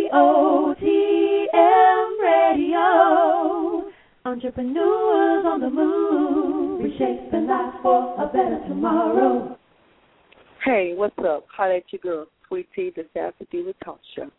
OTM Radio. Entrepreneurs on the move, reshaping life for a better tomorrow. Hey, what's up? Holla at your girl, Sweet Tea, the Sassy Diva Talk Show.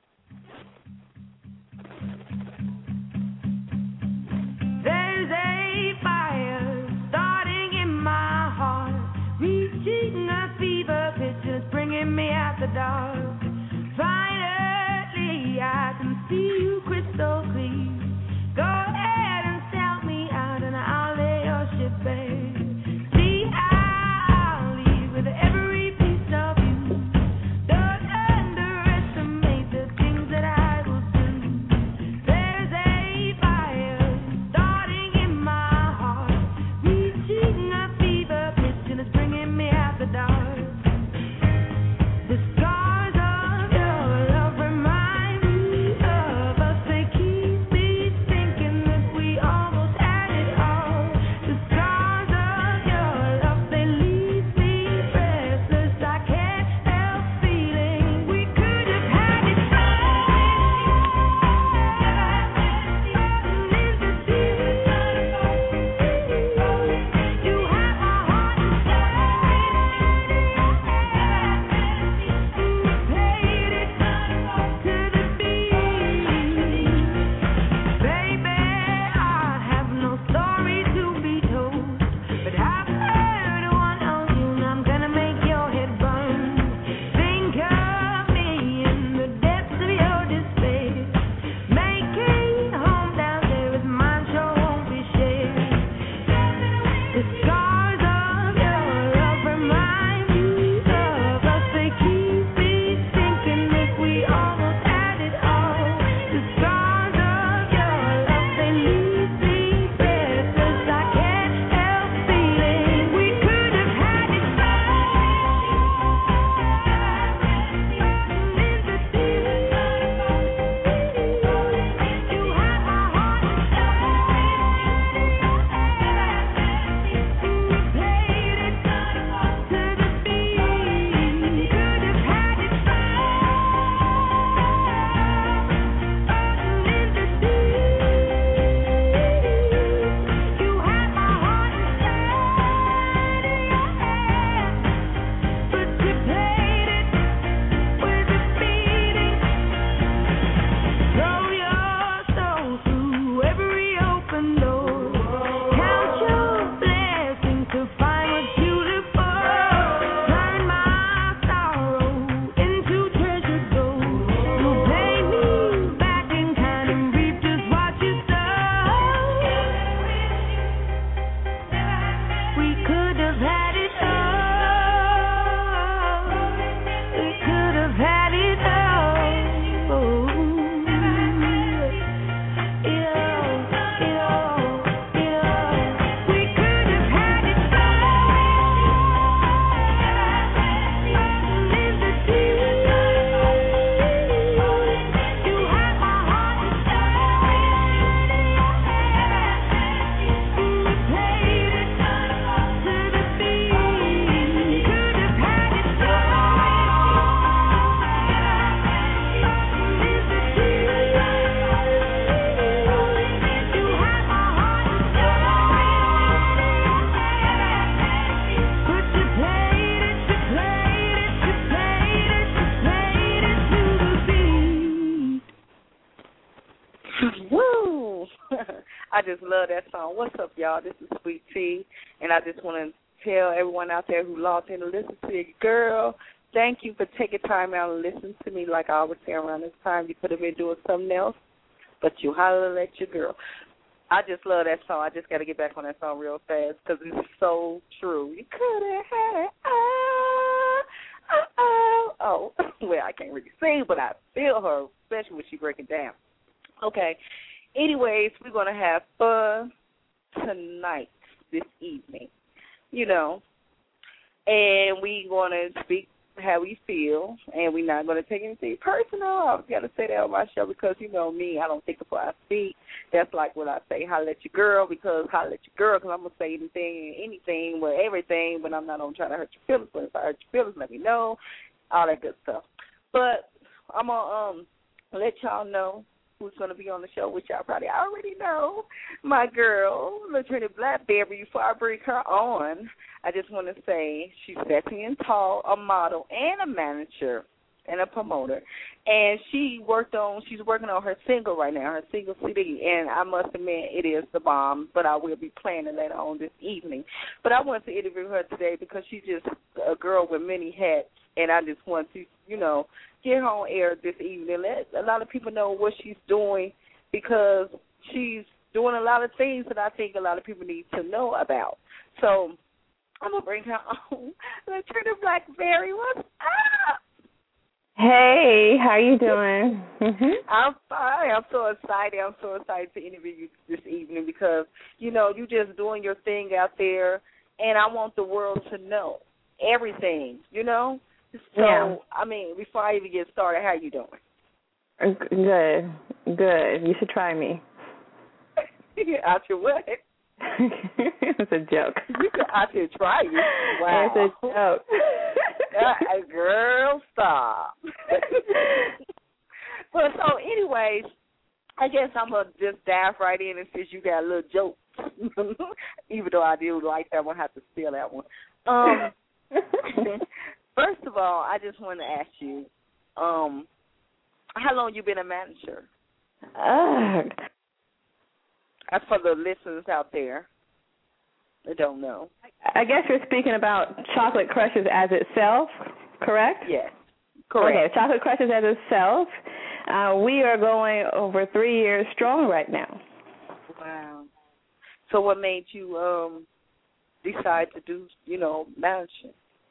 There's a fire starting in my heart, reaching a fever pitch, just bringing me out the dark. Finally, I can see you crystal clear. Go ahead and sell me out, and I'll lay your ship bare. See, I'll leave with every piece of you. Don't underestimate the things that I will do. There's a fire starting in my heart, reaching a fever pitch, and it's bringing me out the dark. The scars of your love remind me of us. They keep me thinking that we almost had it all. The scars of your love, they leave me restless. I can't help feeling we could have had it all. You have my heart and paid it to the beat. Baby, I have no story to be told, but I've heard one of you, and I'm gonna make your head burn. Think of me in the depths of your despair. Making home down there is mine, sure won't be shared. The scars of your love remind me of us. They keep me thinking that we almost had it all. The scars of your love, they leave me breathless. I can't help feeling we could have had it all. You had my heart and played it to the beat. Could have had it You had my heart but you played it with a beating. Throw your soul through every open door. Count your blessings to find what you live for. Turn my sorrow into treasure gold. You'll pay me back in kind and reap just what you sow. We could have had it all. We could have had it all. We could have had it You had my heart and played it to the beat. Could have had it You had my heart but you played it to the beat. Woo! I just love that song. What's up, y'all? This is Sweet Tea, and I just want to tell everyone out there who logged in to listen to your girl, thank you for taking time out and listening to me. Like I always say around this time, you could have been doing something else, but you holler at your girl. I just love that song. I just got to get back on that song real fast because it's so true. You could have had it. Oh, well, I can't really sing, but I feel her, especially when she break it down. Okay. Anyways, we're going to have fun tonight, this evening, and we're going to speak how we feel, and we're not going to take anything personal. I've got to say that on my show because, you know me, I don't think before I speak. That's like when I say holla at your girl, because holla at your girl, because I'm going to say anything, well, everything, but I'm not going to try to hurt your feelings. But if I hurt your feelings, let me know, all that good stuff. But I'm going to let y'all know who's going to be on the show, which y'all probably already know. My girl, Latrina Blackberry. Before I bring her on, I just want to say she's sexy and tall, a model, and a manager and a promoter. And she's working on her single right now, her single CD. And I must admit, it is the bomb, but I will be playing it later on this evening. But I wanted to interview her today because she's just a girl with many hats, and I just want to, get her on air this evening. Let a lot of people know what she's doing, because she's doing a lot of things that I think a lot of people need to know about. So I'm going to bring her on. Latrina Blackberry, what's up? Hey, how you doing? I'm fine. I'm so excited. I'm so excited to interview you this evening because, you just doing your thing out there, and I want the world to know everything, So, yeah. I mean, before I even get started, how you doing? Good. You should try me. I should what? It's a joke. I should try you. Wow. It's a joke. Girl, stop. Well, so anyways, I guess I'm going to just dive right in, and since you got a little joke, even though I do like that one, I have to steal that one. First of all, I just want to ask you, how long you been a manager? That's for the listeners out there that don't know. I guess you're speaking about Chocolate Crushes as itself, correct? Yes, correct. Okay, Chocolate Crushes as itself. We are going over 3 years strong right now. Wow. So what made you decide to do, managing?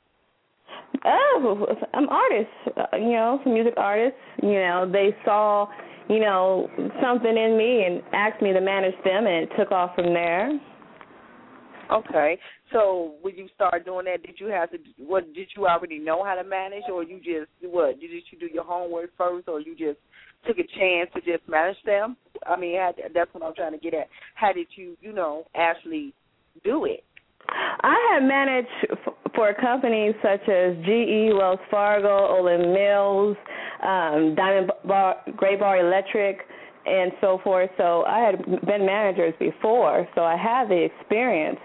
Oh, I'm artists, music artists. They saw, something in me and asked me to manage them, and it took off from there. Okay. So when you start doing that, did you already know how to manage, or you just, did you do your homework first, or you just took a chance to just manage them? I mean, that's what I'm trying to get at. How did you, actually do it? I have managed for companies such as GE, Wells Fargo, Olin Mills, Diamond Gray Bar Electric, and so forth. So I had been managers before, so I have the experience,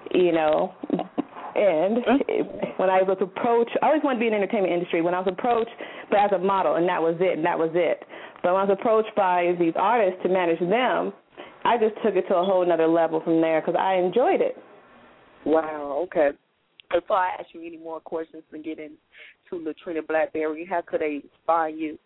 And when I was approached, I always wanted to be in the entertainment industry. When I was approached, but as a model, and that was it. But when I was approached by these artists to manage them, I just took it to a whole other level from there because I enjoyed it. Wow, okay. Before I ask you any more questions and get into Latrina Blackberry, how could they find you?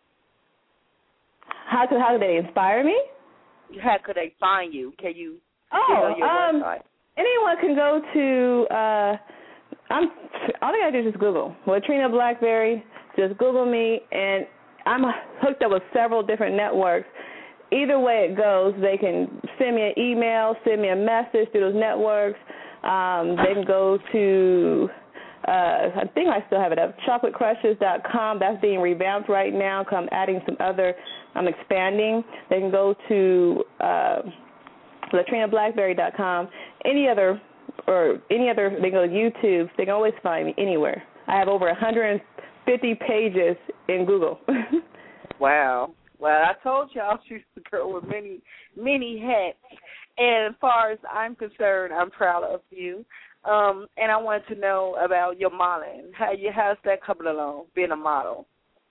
How could they inspire me? How could they find you? Can you get on your website? Anyone can go to, all they got to do is just Google. Latrina Blackberry, just Google me, and I'm hooked up with several different networks. Either way it goes, they can send me an email, send me a message through those networks. They can go to, I think I still have it up, chocolatecrushes.com. That's being revamped right now. I'm adding some other, I'm expanding. They can go to LatrinaBlackberry.com. Any other, they can go to YouTube. They can always find me anywhere. I have over 150 pages in Google. Wow. Well, I told y'all she's a girl with many, many hats. And as far as I'm concerned, I'm proud of you. And I wanted to know about your modeling. How's that coming along, being a model?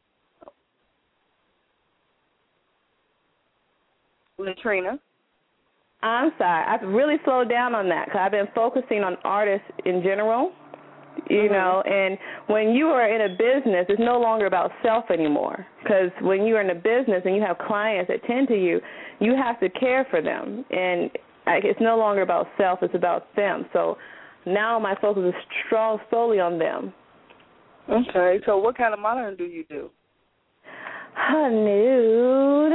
Latrina? I'm sorry. I've really slowed down on that because I've been focusing on artists in general, and when you are in a business, it's no longer about self anymore because when you're in a business and you have clients that tend to you, you have to care for them, and it's no longer about self, it's about them. So now my focus is solely on them. Okay. So what kind of modeling do you do? Nude.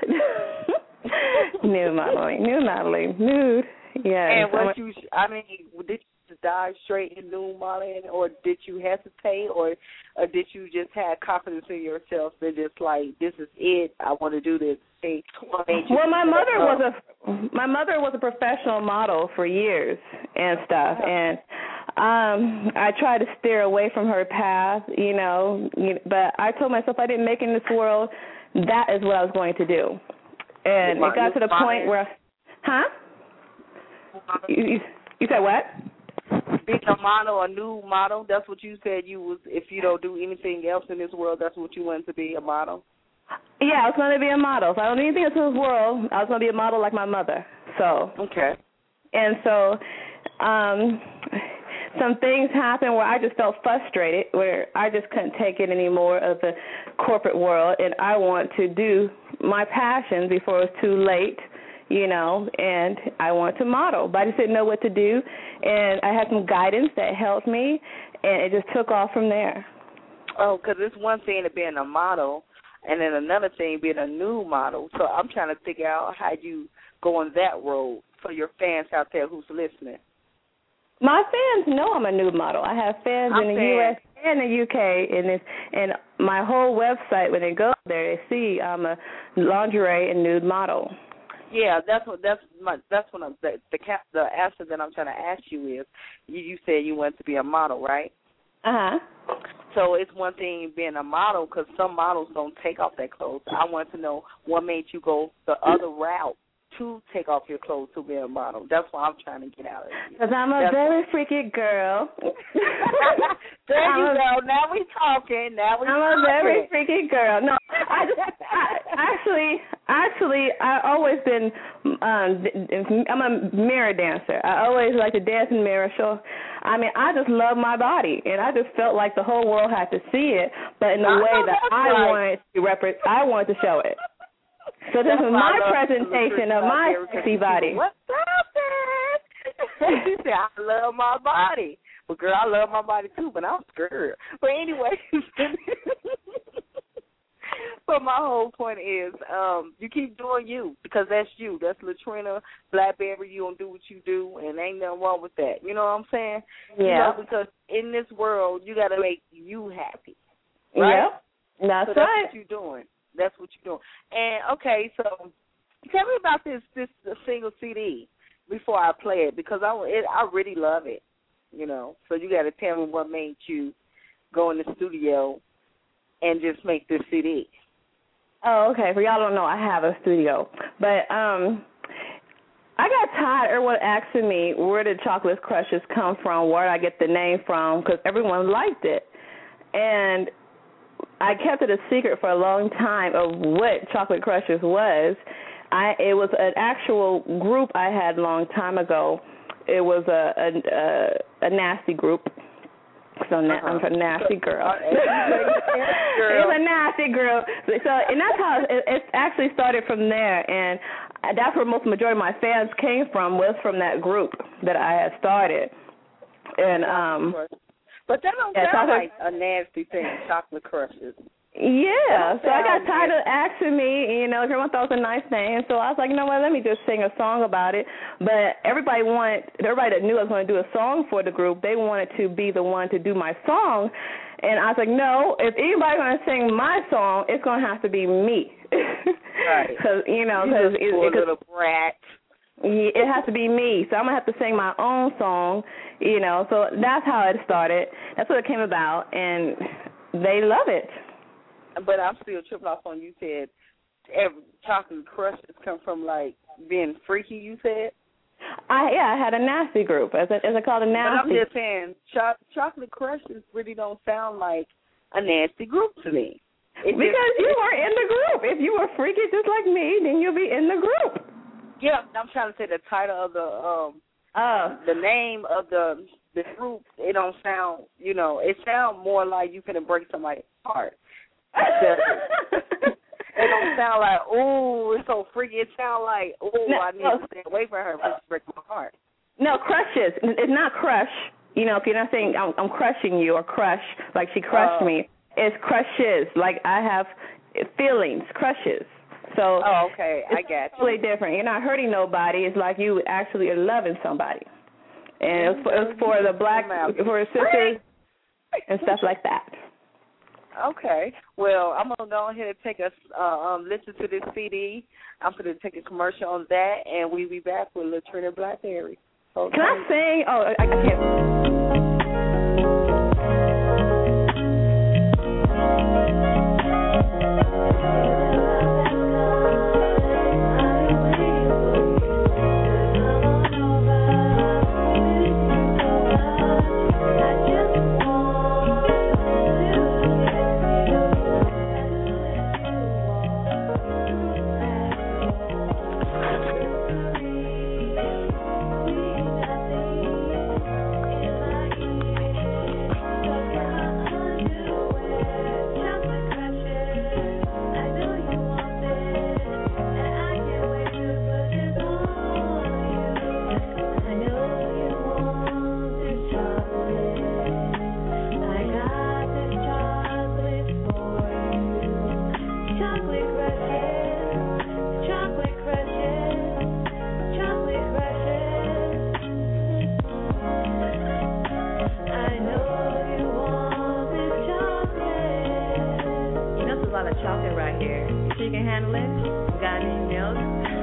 Nude modeling. Nude. Yeah. And did you dive straight in nude modeling, or did you hesitate, or did you just have confidence in yourself and just like, this is it, I want to do this? Well, my mother was a professional model for years and stuff, and I tried to steer away from her path, but I told myself I didn't make it in this world that is what I was going to do. And it got to the point where, You said what? Being a model, a new model. That's what you said you was. If you don't do anything else in this world, that's what you wanted to be, a model. Yeah, I was going to be a model. If I don't do anything else in this world, I was going to be a model like my mother. So. Okay. And so, some things happened where I just felt frustrated, where I just couldn't take it anymore of the corporate world, and I want to do my passion before it was too late, and I wanted to model, but I just didn't know what to do, and I had some guidance that helped me, and it just took off from there. Oh, because it's one thing to being a model, and then another thing being a new model. So I'm trying to figure out how you go on that road for your fans out there who's listening. My fans know I'm a nude model. I have fans in the U.S. and the U.K. and my whole website, when they go there, they see I'm a lingerie and nude model. Yeah, the answer that I'm trying to ask you is, you said you wanted to be a model, right? Uh-huh. So it's one thing being a model, because some models don't take off their clothes. I want to know what made you go the other route to take off your clothes to be a model. That's what I'm trying to get out of it. Because I'm a very freaky girl. There you go. Now we talking. I'm a very freaky girl. No, I always been, I'm a mirror dancer. I always like to dance in mirror show. I mean, I just love my body, and I just felt like the whole world had to see it, but in the way that I wanted to show it. So this is my presentation of my sexy body. What's happening? She said, I love my body. Well, girl, I love my body too, but I'm scared. But anyway, but my whole point is you keep doing you, because that's you. That's Latrina Blackberry. You don't do what you do, and ain't nothing wrong with that. You know what I'm saying? Yeah. Because in this world, you got to make you happy. Right? Yep. That's right. What you're doing. That's what you're doing. And, okay, so tell me about this single CD before I play it, because I really love it, So you got to tell me what made you go in the studio and just make this CD. Oh, okay. For y'all don't know, I have a studio. But I got tired of everyone asking me where did Chocolate Crushes come from, where did I get the name from, because everyone liked it. And I kept it a secret for a long time of what Chocolate Crushes was. It was an actual group I had a long time ago. It was a nasty group. So I'm a nasty girl. It's a nasty girl. So, and that's how it actually started from there. And that's where majority of my fans came from, was from that group that I had started. And but that don't sound like a nasty thing, Chocolate Crushes. Yeah, so I got tired of asking me, everyone thought it was a nice name, so I was like, you know what, let me just sing a song about it. But everybody that knew I was going to do a song for the group, they wanted to be the one to do my song. And I was like, no, if anybody's going to sing my song, it's going to have to be me. Right. Because, it's a little brat. It has to be me, so I'm going to have to sing my own song, so that's how it started. That's what it came about, and they love it. But I'm still tripping off on you said Chocolate Crushes come from, like, being freaky, you said? I had a nasty group, as I call it, a nasty. But I'm just saying, Chocolate Crushes really don't sound like a nasty group to me. Because you were in the group. If you were freaky just like me, then you'll be in the group. Yeah, I'm trying to say the title of the name of the group. It don't sound, it sounds more like you can break somebody's heart. It don't sound like, ooh, it's so freaky. It sounds like, ooh, I need to stay away from her because she breaks my heart. No, crushes. It's not crush. If you're not saying I'm crushing you or crush, like she crushed me. It's crushes. Like I have feelings, crushes. So okay, I got you. It's totally different. You're not hurting nobody. It's like you actually are loving somebody. And it was for the for sisters and stuff like that. Okay. Well, I'm going to go ahead and take us listen to this CD. I'm going to take a commercial on that, and we'll be back with Latrina Blackberry. Okay. Can I sing? Oh, I can't. lot of chocolate right here. So you can handle it? You got any milk?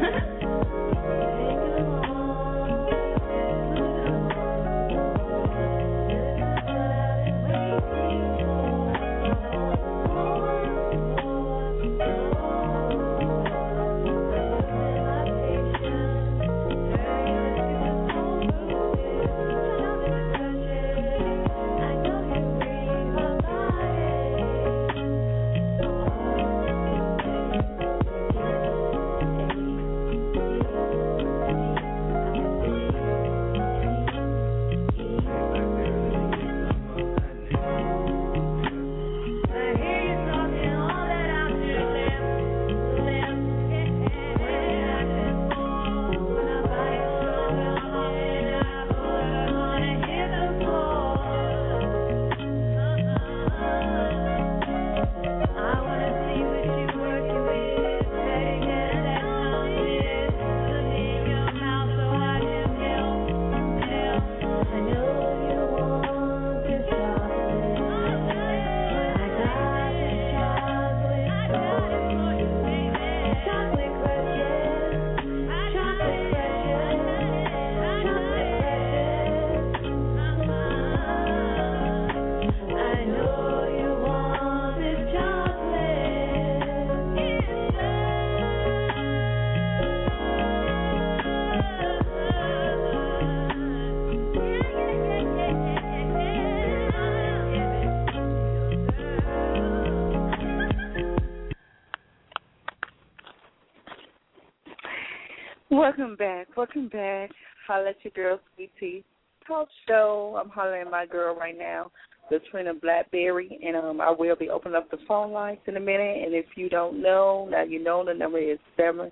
Welcome back. Holla at your girl, Sweet Tea Talk Show. I'm hollering at my girl right now, Latrina Blackberry, and I will be opening up the phone lines in a minute. And if you don't know, now you know the number is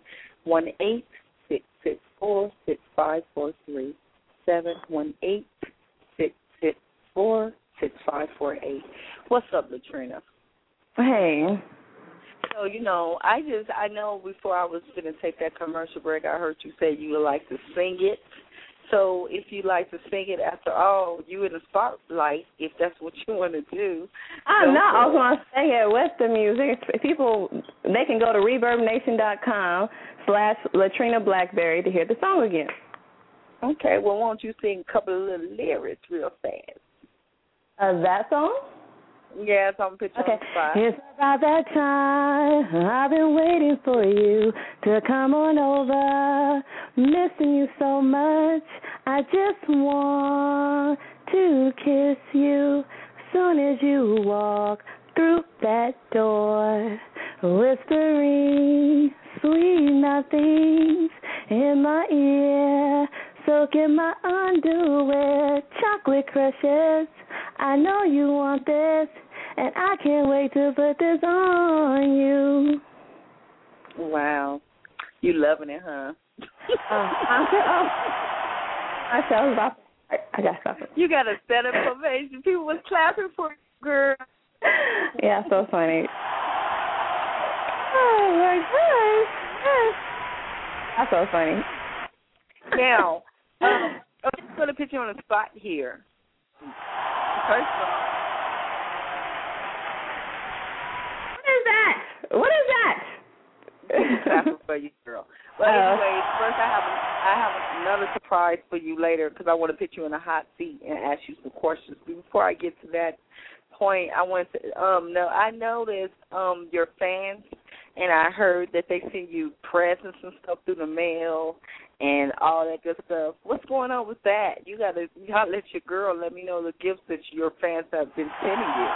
718-664-6543. 718-664-6548. What's up, Latrina? Hey. So, I know before I was going to take that commercial break, I heard you say you would like to sing it. So if you like to sing it, after all, you in the spotlight, if that's what you want to do. I'm not. I was going to sing it with the music. People, they can go to ReverbNation.com/Latrina Blackberry to hear the song again. Okay. Well, won't you sing a couple of little lyrics real fast? That song? Yes, I'm putting you on the spot. It's about that time I've been waiting for you to come on over. Missing you so much. I just want to kiss you soon as you walk through that door. Whispering sweet nothings in my ear. Soaking my underwear. Chocolate crushes. I know you want this, and I can't wait to put this on you. Wow. You loving it, huh? I got to stop it. You got to set up ovation. People was clapping for you, girl. Yeah, so funny. Oh, my gosh. That's so funny. Now, I'm just going to put you on the spot here. First of all, What is that? Clapping for you, girl. But anyways, first I have another surprise for you later because I want to put you in a hot seat and ask you some questions. Before I get to that point, I want to I noticed your fans, and I heard that they send you presents and stuff through the mail and all that good stuff. What's going on with that? You gotta let your girl let me know the gifts that your fans have been sending you.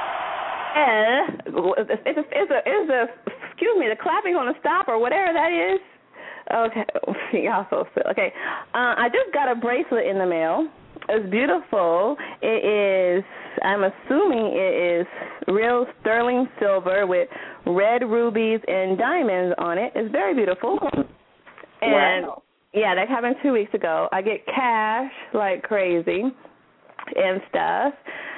Excuse me, the clapping on the stop or whatever that is. Okay, y'all so silly. Okay, I just got a bracelet in the mail. It's beautiful. It is, I'm assuming it is real sterling silver with red rubies and diamonds on it. It's very beautiful. And wow. Yeah, that happened 2 weeks ago. I get cash like crazy and stuff.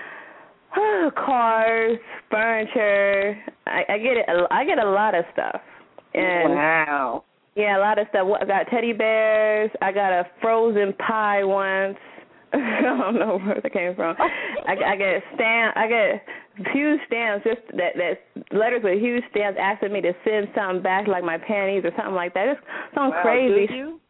Cars, furniture. I get a lot of stuff. And wow. Yeah, a lot of stuff. I got teddy bears. I got a frozen pie once. I don't know where that came from. I get huge stamps, just that letters with huge stamps asking me to send something back, like my panties or something like that. It's something crazy. Did you?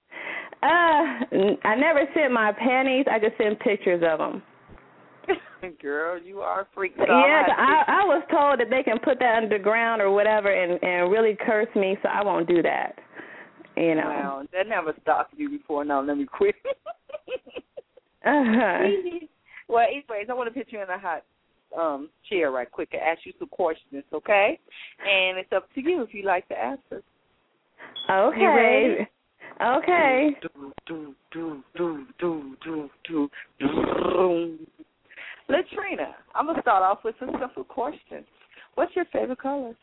I never sent my panties. I just sent pictures of them. Girl, you are a freak. Yeah, I was told that they can put that underground or whatever and really curse me, so I won't do that. You know. Wow, that never stopped you before. Now let me quit. Well, anyways, I want to put you in a hot chair right quick and ask you some questions, okay? And it's up to you if you like to answer. Okay. You ready? Okay. Latrina, I'm going to start off with some simple questions. What's your favorite color?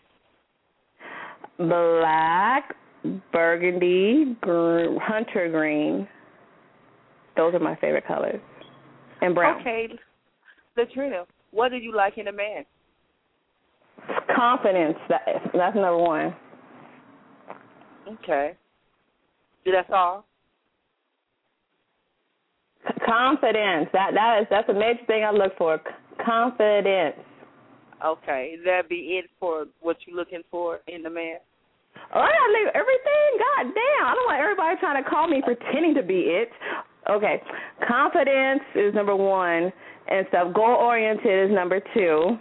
Black, burgundy, hunter green. Those are my favorite colors. And brown. Okay. Latrina, what do you like in a man? Confidence. That's number one. Okay. That's all? Confidence. That's a major thing I look for. Confidence. Okay. That be it for what you're looking for in a man? Oh, I gotta leave everything. God damn. I don't want everybody trying to call me pretending to be it. Okay. Confidence is number one, and stuff. Goal-oriented is number two.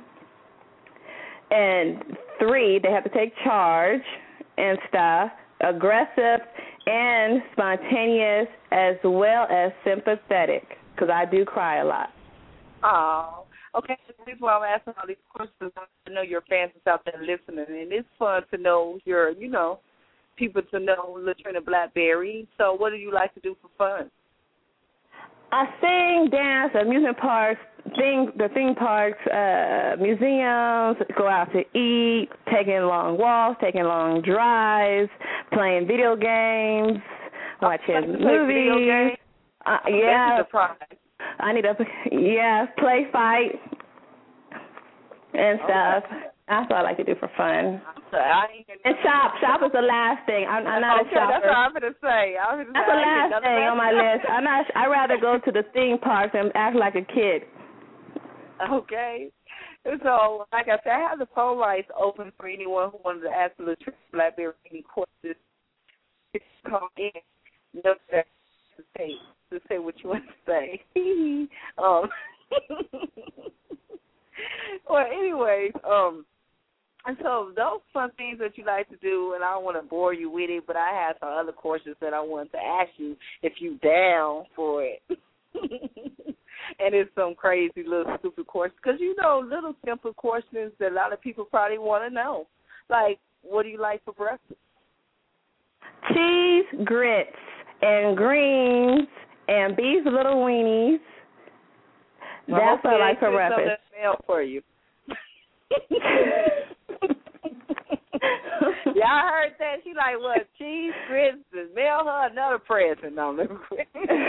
And three, they have to take charge and stuff. Aggressive and spontaneous, as well as sympathetic, because I do cry a lot. Oh, okay. This is why I'm asking all these questions. I know your fans is out there listening, and it's fun to know people to know Latrina Blackberry. So what do you like to do for fun? I sing, dance, amusement parks, the theme parks, museums, go out to eat, taking long walks, taking long drives, playing video games, watching movies. Video games? Yeah. That's a surprise. I need to, play fight and stuff. Okay. That's what I like to do for fun. And shop. Shop is the last thing. I'm not a shopper. That's what I'm going to say. That's the last thing on my list. I'd rather go to the theme parks and act like a kid. Okay. So, like I said, I have the phone lines open for anyone who wanted to ask Latrina Blackberry any questions. Call in. No, to say what you want to say. Well, anyways, and so those fun things that you like to do, and I don't want to bore you with it, but I have some other questions that I wanted to ask you if you down for it. And it's some crazy little stupid questions, because little simple questions that a lot of people probably want to know. Like, what do you like for breakfast? Cheese, grits, and greens, and beef little weenies. That's what I like for breakfast. Mail for you. Yeah, I heard that. She like, what, cheese, grits, and mail her another present. No, let me quit.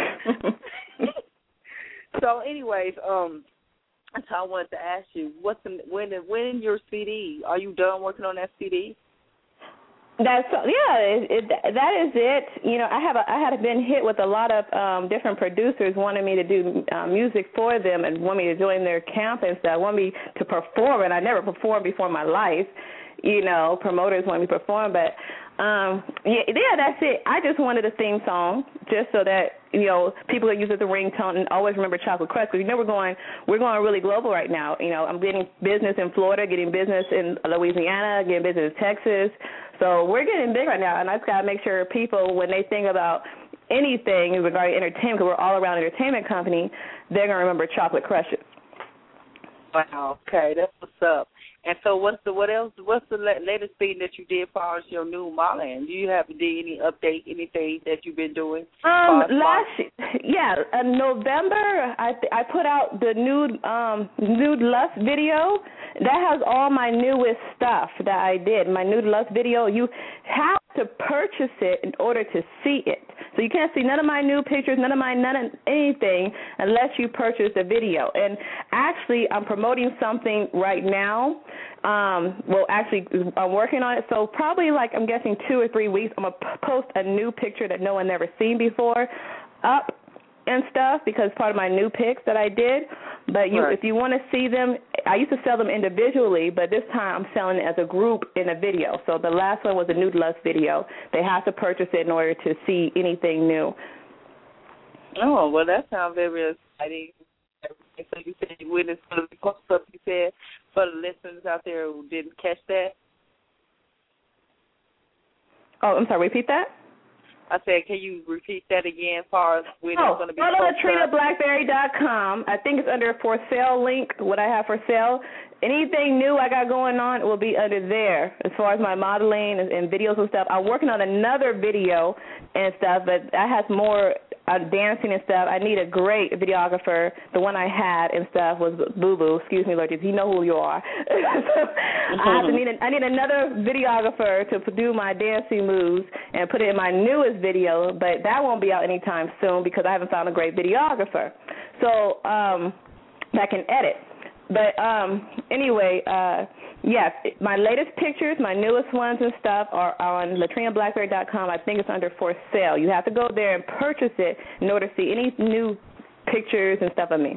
So, anyways, so I wanted to ask you, when your CD? Are you done working on that CD? That is it. I had been hit with a lot of different producers wanting me to do music for them and want me to join their camp and stuff. Want me to perform, and I never performed before in my life. Promoters want me to perform, but that's it. I just wanted a theme song just so that people can use it as a ringtone and always remember Chocolate Crush, because we're going really global right now. I'm getting business in Florida, getting business in Louisiana, getting business in Texas. So we're getting big right now, and I just got to make sure people, when they think about anything regarding entertainment, because we're all around entertainment company, they're going to remember Chocolate Crushes. Wow, okay, that's what's up. And so what's the latest thing that you did as far as your new modeling? Do you have to do any update, anything that you've been doing? In November, I put out the Nude Lust video. That has all my newest stuff that I did. My Nude Lust video, you have to purchase it in order to see it. So you can't see none of my new pictures, none of anything unless you purchase the video. And actually, I'm promoting something right now. I'm working on it. So probably I'm guessing 2 or 3 weeks, I'm going to post a new picture that no one never seen before up and stuff, because part of my new pics that I did. But if you want to see them, I used to sell them individually, but this time I'm selling it as a group in a video. So the last one was a Nude Lust video. They have to purchase it in order to see anything new. Oh, well, that sounds very exciting. So you said you witnessed some of the stuff you said for the listeners out there who didn't catch that? Oh, I'm sorry, repeat that? I said, can you repeat that again as far as when it's going to be posted? Oh, posted? LatrinaBlackberry.com. I think it's under a for sale link, what I have for sale. Anything new I got going on will be under there as far as my modeling and videos and stuff. I'm working on another video and stuff, but that has more dancing and stuff. I need a great videographer. The one I had and stuff was Boo Boo. Excuse me, Lord, you know who you are. I need another videographer to do my dancing moves and put it in my newest video, but that won't be out anytime soon because I haven't found a great videographer. So that can edit. But anyway, yes, my latest pictures, my newest ones and stuff are on LatrinaBlackberry.com. I think it's under for sale. You have to go there and purchase it in order to see any new pictures and stuff of me.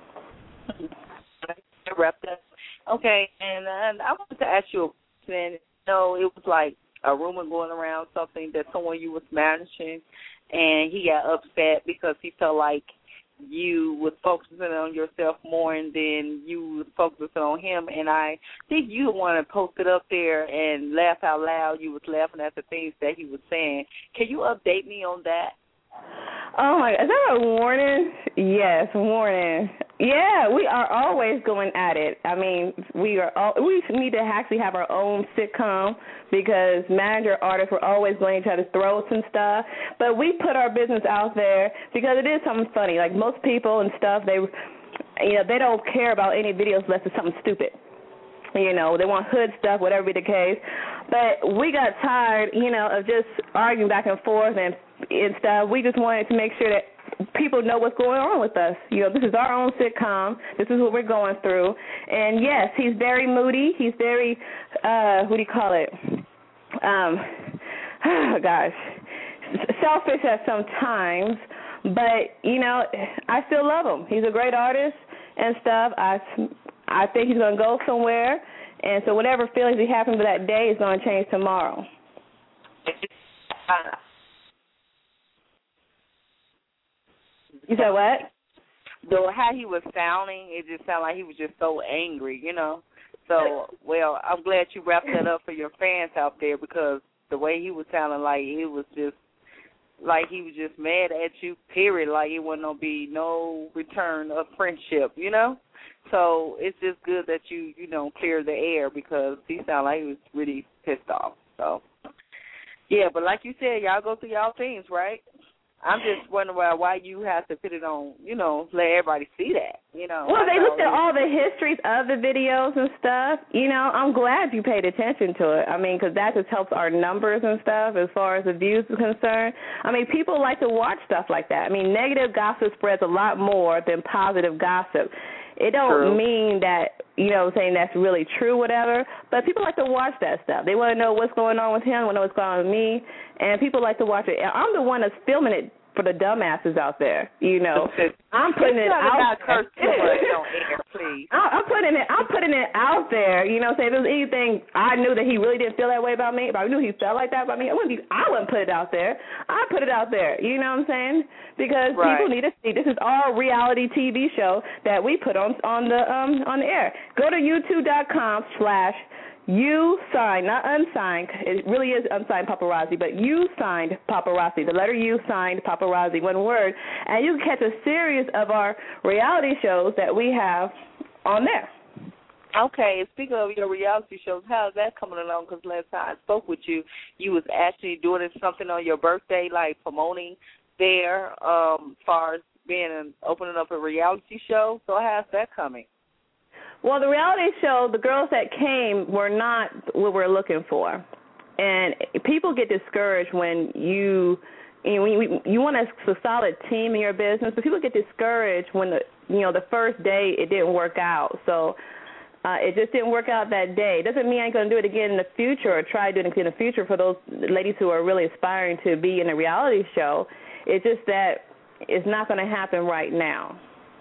Okay, and I wanted to ask you a question. It was like a rumor going around, something that someone you was managing, and he got upset because he felt like you was focusing on yourself more and then you was focusing on him, and I think you the one that posted up there and laugh out loud. You was laughing at the things that he was saying. Can you update me on that? Oh, my, is that a warning? Yes, warning. Yeah, we are always going at it. I mean, we need to actually have our own sitcom because manager artists were always going to try to throw some stuff. But we put our business out there because it is something funny. Like most people and stuff, they don't care about any videos unless it's something stupid. They want hood stuff, whatever be the case. But we got tired, of just arguing back and forth and stuff. We just wanted to make sure that people know what's going on with us. This is our own sitcom. This is what we're going through. And, yes, he's very moody. He's very, what do you call it? Selfish at some times. But, I still love him. He's a great artist and stuff. I think he's going to go somewhere, and so whatever feelings he has for that day is going to change tomorrow. You said what? Though how he was sounding, it just sounded like he was just so angry, So, well, I'm glad you wrapped that up for your fans out there because the way he was sounding like he was just mad at you, period, like it wasn't going to be no return of friendship, So it's just good that you clear the air because he sounded like he was really pissed off. So, yeah, but like you said, y'all go through y'all things, right? I'm just wondering why you have to put it on, let everybody see that, Well, they looked at all the histories of the videos and stuff. I'm glad you paid attention to it. I mean, because that just helps our numbers and stuff as far as the views are concerned. I mean, people like to watch stuff like that. I mean, negative gossip spreads a lot more than positive gossip. It don't mean that, saying that's really true, whatever, but people like to watch that stuff. They want to know what's going on with him, want to know what's going on with me, and people like to watch it. I'm the one that's filming it for the dumbasses out there, I'm putting it out there. I'm putting it out there, say if there's anything I knew that he really didn't feel that way about me, if I knew he felt like that about me, I wouldn't put it out there. I put it out there, you know what I'm saying? Because people need to see this is our reality TV show that we put on the air. Go to youtube.com/U-signed, not unsigned. It really is unsigned paparazzi, but U-signed paparazzi. The letter U signed paparazzi, one word. And you can catch a series of our reality shows that we have on there. Okay, and speaking of your reality shows, how is that coming along? Because last time I spoke with you, you was actually doing something on your birthday, like promoting there, as far as opening up a reality show. So how's that coming? Well, the reality show, the girls that came were not what we're looking for. And people get discouraged when you want a solid team in your business, but people get discouraged when the first day it didn't work out. So it just didn't work out that day. It doesn't mean I ain't going to do it again in the future or try to do it again in the future for those ladies who are really aspiring to be in a reality show. It's just that it's not going to happen right now.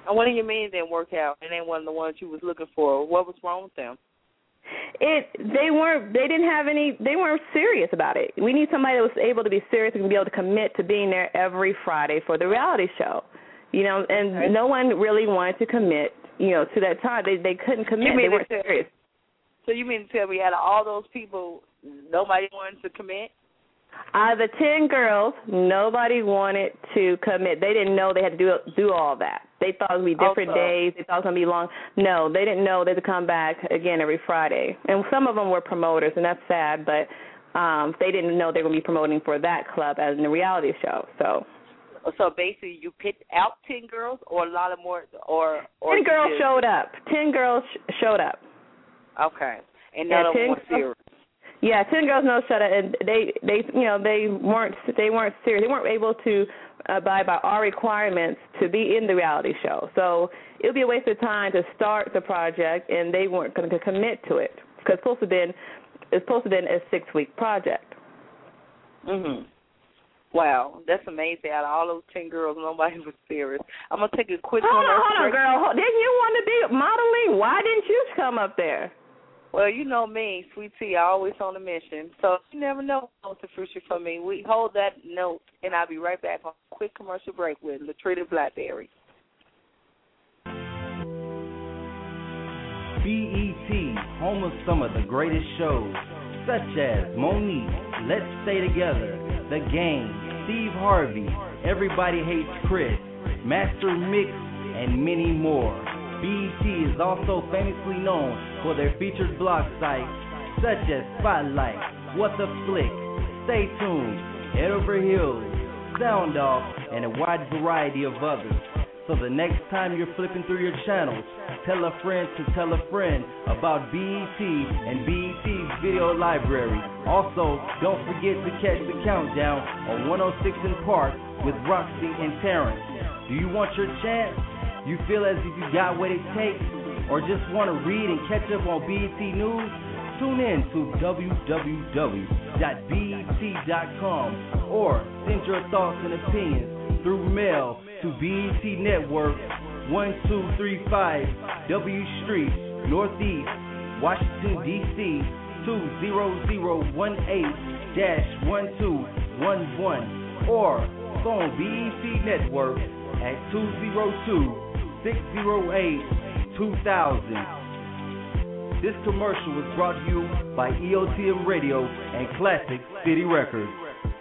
What do you mean it didn't work out? It ain't one of the ones you was looking for. What was wrong with them? They weren't serious about it. We need somebody that was able to be serious and be able to commit to being there every Friday for the reality show. And no one really wanted to commit, to that time. They couldn't commit. They weren't serious. So you mean to tell me out of all those people, nobody wanted to commit? Out of the 10 girls, nobody wanted to commit. They didn't know they had to do all that. They thought it would be different days. They thought it was going to be long. No, they didn't know they had to come back again every Friday. And some of them were promoters, and that's sad, but they didn't know they were going to be promoting for that club as in the reality show. So basically you picked out 10 girls or a lot of more? Or 10 girls showed up. 10 girls showed up. Okay. And none of them were serious. Yeah, 10 girls no shut up, and they weren't serious. They weren't able to abide by our requirements to be in the reality show. So it would be a waste of time to start the project, and they weren't going to commit to it because it's supposed to be a 6-week project. Mhm. Wow, that's amazing. Out of all those 10 girls, nobody was serious. I'm gonna take a quick Hold on, girl. Didn't you want to be modeling? Why didn't you come up there? Well, you know me, Sweet Tea, always on a mission. So you never know what's the future for me. We hold that note, and I'll be right back on a quick commercial break with Latrina Blackberry. BET, home of some of the greatest shows, such as Monique, Let's Stay Together, The Game, Steve Harvey, Everybody Hates Chris, Master Mix, and many more. BET is also famously known for their featured blog sites such as Spotlight, What the Flick, Stay Tuned, Head Over Heels, Sound Off, and a wide variety of others. So the next time you're flipping through your channels, tell a friend to tell a friend about BET and BET's video library. Also, don't forget to catch the countdown on 106 in Park with Roxy and Terrence. Do you want your chance? You feel as if you got what it takes, or just want to read and catch up on BET News? Tune in to www.bet.com or send your thoughts and opinions through mail to BET Network, 1235 W Street, Northeast, Washington, D.C., 20018-1211, or phone BET Network at 202-608-2000. This commercial was brought to you by EOTM Radio and Classic City Records.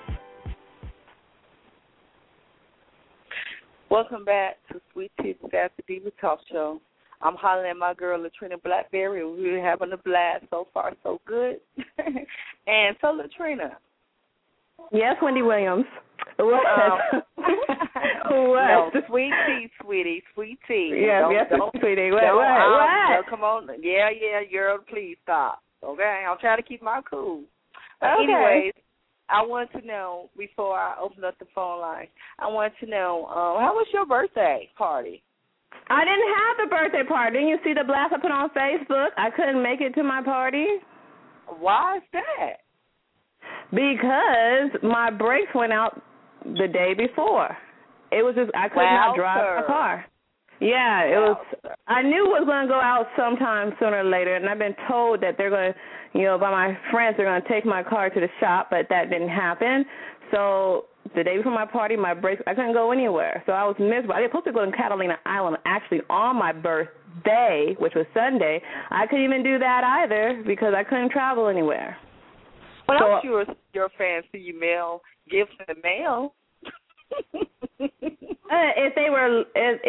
Welcome back to Sweet Tea Sassy Diva Talk Show. I'm hollering at my girl Latrina Blackberry. We're having a blast so far, so good. And so, Latrina. Yes, Wendy Williams. What? No, Sweet Tea, sweetie, Sweet Tea. Yes, sweetie. What? Come on. Yeah, girl, please stop. Okay? I'm trying to keep my cool. But okay. Anyways, I want to know, before I open up the phone line, I want to know, how was your birthday party? I didn't have the birthday party. Didn't you see the blast I put on Facebook? I couldn't make it to my party. Why is that? Because my brakes went out the day before. It was just, I could not drive my car. Yeah, it was. I knew it was going to go out sometime sooner or later, and I've been told that they're going to, by my friends, they're going to take my car to the shop, but that didn't happen. So the day before my party, my brakes, I couldn't go anywhere. So I was miserable. I was supposed to go to Catalina Island actually on my birthday, which was Sunday. I couldn't even do that either because I couldn't travel anywhere. Well, I'm sure your fans see you mail gifts in the mail. If they were,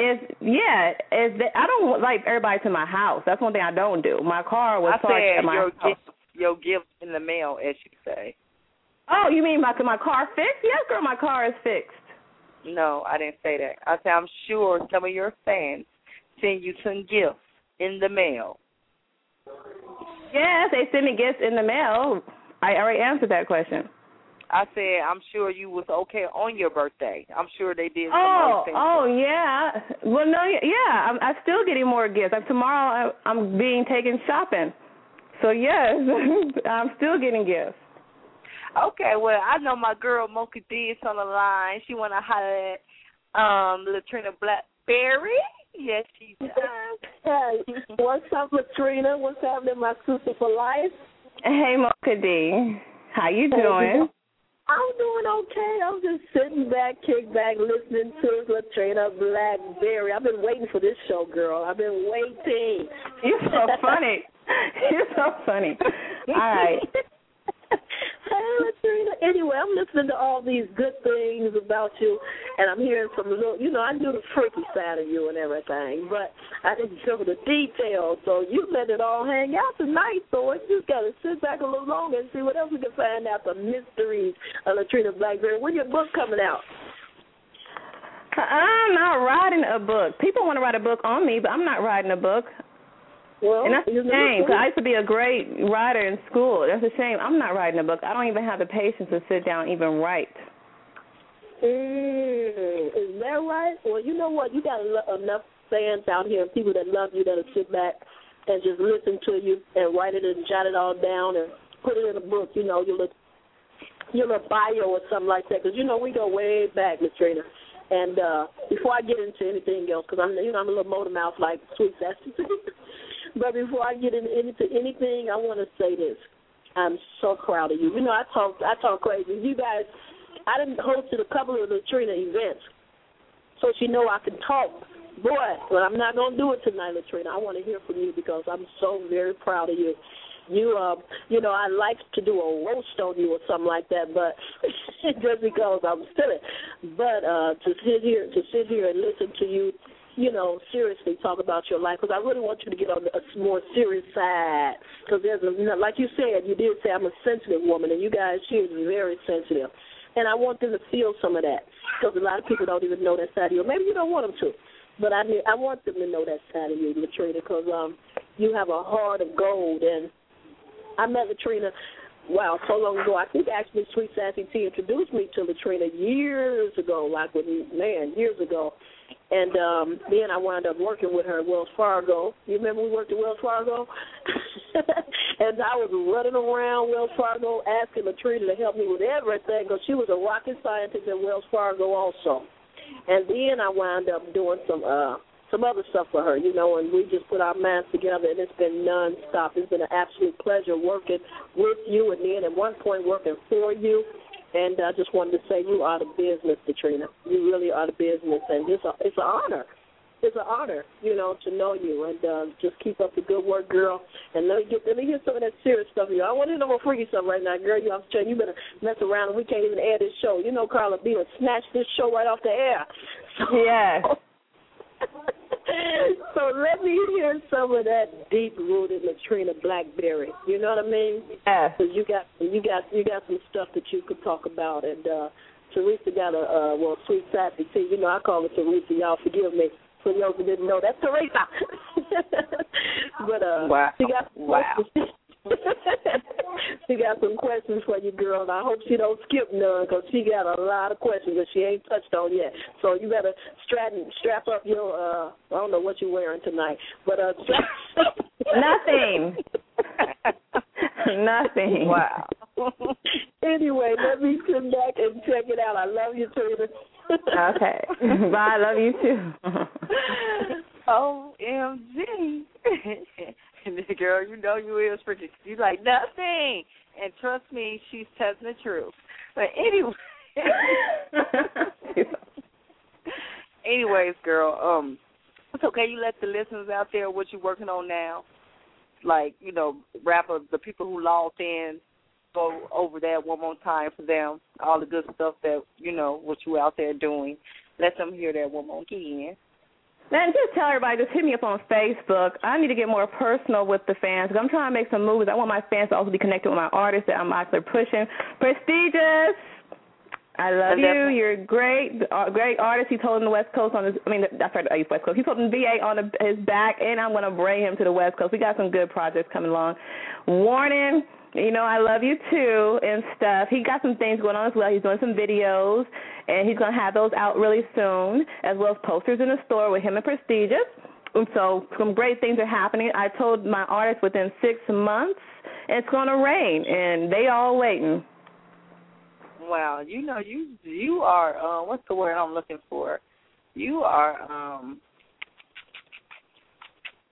I don't like everybody to my house. That's one thing I don't do. My car was parked at my house. Your gift in the mail, as you say. Oh, you mean my car fixed? Yes, girl, my car is fixed. No, I didn't say that. I said I'm sure some of your fans send you some gifts in the mail. Yes, they send me gifts in the mail. I already answered that question. I said I'm sure you was okay on your birthday. I'm sure they did. Oh, yeah. Well, no, yeah. I'm still getting more gifts. Tomorrow I'm being taken shopping. So, yes, I'm still getting gifts. Okay, well, I know my girl Mocha D is on the line. She want to holler at Latrina Blackberry. Yes, she does. Hey, what's up, Latrina? What's happening, my sister for life? Hey, Mocha D. How you doing? I'm doing okay. I'm just sitting back, kick back, listening to Latrina Blackberry. I've been waiting for this show, girl. I've been waiting. You're so funny. You're so funny. All right. Hey, Latrina. Anyway, I'm listening to all these good things about you, and I'm hearing some little, I do the freaky side of you and everything, but I didn't show the details, so you let it all hang out tonight, so I just got to sit back a little longer and see what else we can find out, the mysteries of Latrina Blackberry. When's your book coming out? I'm not writing a book. People want to write a book on me, but I'm not writing a book. Well, and that's a shame, because I used to be a great writer in school. That's a shame. I'm not writing a book. I don't even have the patience to sit down and even write. Is that right? Well, you know what? You got enough fans out here and people that love you that'll sit back and just listen to you and write it and jot it all down and put it in a book, your little bio or something like that. Because, we go way back, Latrina. And before I get into anything else, because I'm a little motor mouth like Sweet Sassy. But before I get into anything, I want to say this. I'm so proud of you. I talk crazy. You guys, I done hosted a couple of Latrina events, so she know I can talk. Boy, but I'm not going to do it tonight, Latrina. I want to hear from you because I'm so very proud of you. I like to do a roast on you or something like that, but just because I'm silly. But to sit here and listen to you, seriously talk about your life, because I really want you to get on a more serious side, because like you said, you did say I'm a sensitive woman, and you guys, she is very sensitive, and I want them to feel some of that, because a lot of people don't even know that side of you. Maybe you don't want them to, but I want them to know that side of you, Latrina, because you have a heart of gold, and I met Latrina, so long ago. I think actually Sweet Sassy T introduced me to Latrina years ago, years ago. And then I wound up working with her at Wells Fargo. You remember we worked at Wells Fargo? And I was running around Wells Fargo asking Latrina to help me with everything, because she was a rocket scientist at Wells Fargo also. And then I wound up doing some other stuff for her, and we just put our minds together, and it's been nonstop. It's been an absolute pleasure working with you, and then at one point working for you. And I just wanted to say you are the business, Latrina. You really are the business, and it's an honor. It's an honor, to know you, and just keep up the good work, girl. And let me hear some of that serious stuff. I want to know more freaky stuff right now, girl. I'm telling you, better mess around, and we can't even air this show. Carla B will snatch this show right off the air. Yes. So let me hear some of that deep-rooted Latrina Blackberry. You know what I mean? Yes. Because you got some stuff that you could talk about. And Teresa got Sweet Sassy T. I call her Teresa. Y'all forgive me. For those who didn't know, that's Teresa. But wow. She got some questions for you, girl, and I hope she don't skip none, because she got a lot of questions that she ain't touched on yet. So you better strap up your, I don't know what you're wearing tonight, but Nothing. Nothing. Wow. Anyway, let me sit back and check it out. I love you, Trina. Okay. Bye. I love you, too. OMG. Girl, you is pretty. You like nothing. And trust me, she's telling the truth. But anyway. Anyways, girl, it's okay. You let the listeners out there what you're working on now. Like, the people who logged in, go over that one more time for them. All the good stuff that, what you out there doing. Let them hear that one more again. And just tell everybody, just hit me up on Facebook. I need to get more personal with the fans, because I'm trying to make some moves. I want my fans to also be connected with my artists that I'm actually pushing. Prestigious, I love you. You're great artist. He told him the West Coast that's right, I use West Coast. He told him VA on his back, and I'm going to bring him to the West Coast. We got some good projects coming along. Warning. I love you, too, and stuff. He got some things going on as well. He's doing some videos, and he's going to have those out really soon, as well as posters in the store with him and Prestigious. And so some great things are happening. I told my artists within 6 months it's going to rain, and they all waiting. Wow. You are, what's the word I'm looking for? You are,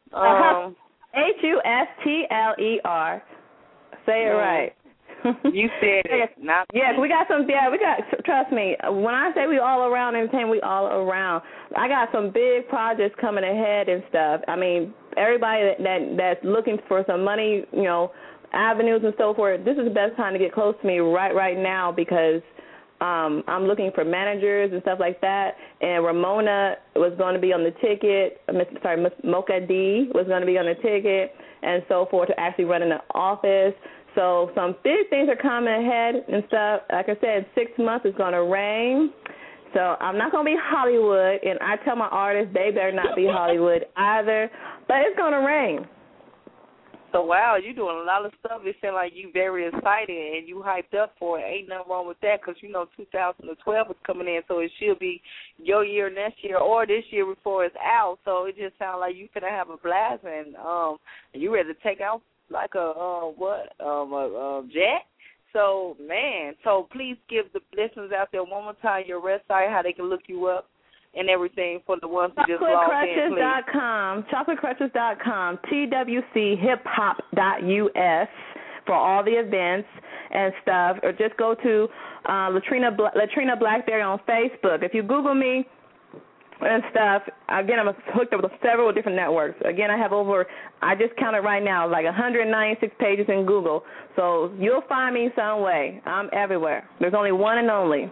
Hustler. Say it right. You said it. Not yes, we got some. Yeah, we got. Trust me. When I say we all around entertainment, we all around. I got some big projects coming ahead and stuff. I mean, everybody that's looking for some money, you know, avenues and so forth. This is the best time to get close to me right now because I'm looking for managers and stuff like that. And Ramona was going to be on the ticket. Miss Mocha D was going to be on the ticket and so forth to actually run in the office. So some big things are coming ahead and stuff. Like I said, 6 months is going to rain. So I'm not going to be Hollywood, and I tell my artists they better not be Hollywood either. But it's going to rain. So, wow, you're doing a lot of stuff. It sounds like you very excited and you hyped up for it. Ain't nothing wrong with that because, you know, 2012 is coming in, so it should be your year next year or this year before it's out. So it just sounds like you're going to have a blast and you ready to take out like a jet. So, man, so please give the listeners out there one more time your website, how they can look you up and everything for the ones who just logged in, please. ChocolateCrutches.com, twchiphop.us for all the events and stuff. Or just go to Latrina Blackberry on Facebook. If you Google me, and stuff. Again, I'm hooked up with several different networks. Again, I have I just counted right now, like 196 pages in Google. So you'll find me some way. I'm everywhere. There's only one and only.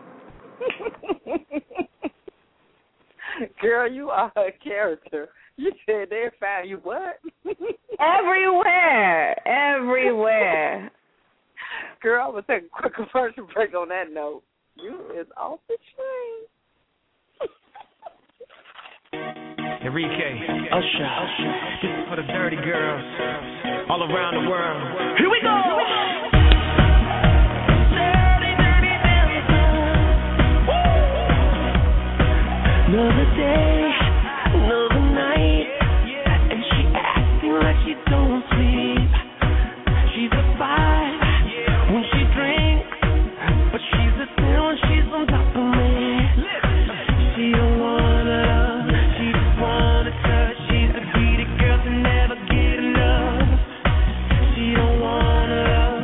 Girl, you are a character. You said they found you what? Everywhere. Girl, I'm going to take a quick commercial break on that note. You is off the train. Enrique, Usher, this is for the dirty girls all around the world. Here we go! Dirty, dirty dancers. Another day, another night, and she acting like she don't sleep. She's a 5 when she drinks, but she's a 10 when she's on top of me. She don't wanna love. She's a greedy girl to never get enough. She don't wanna love.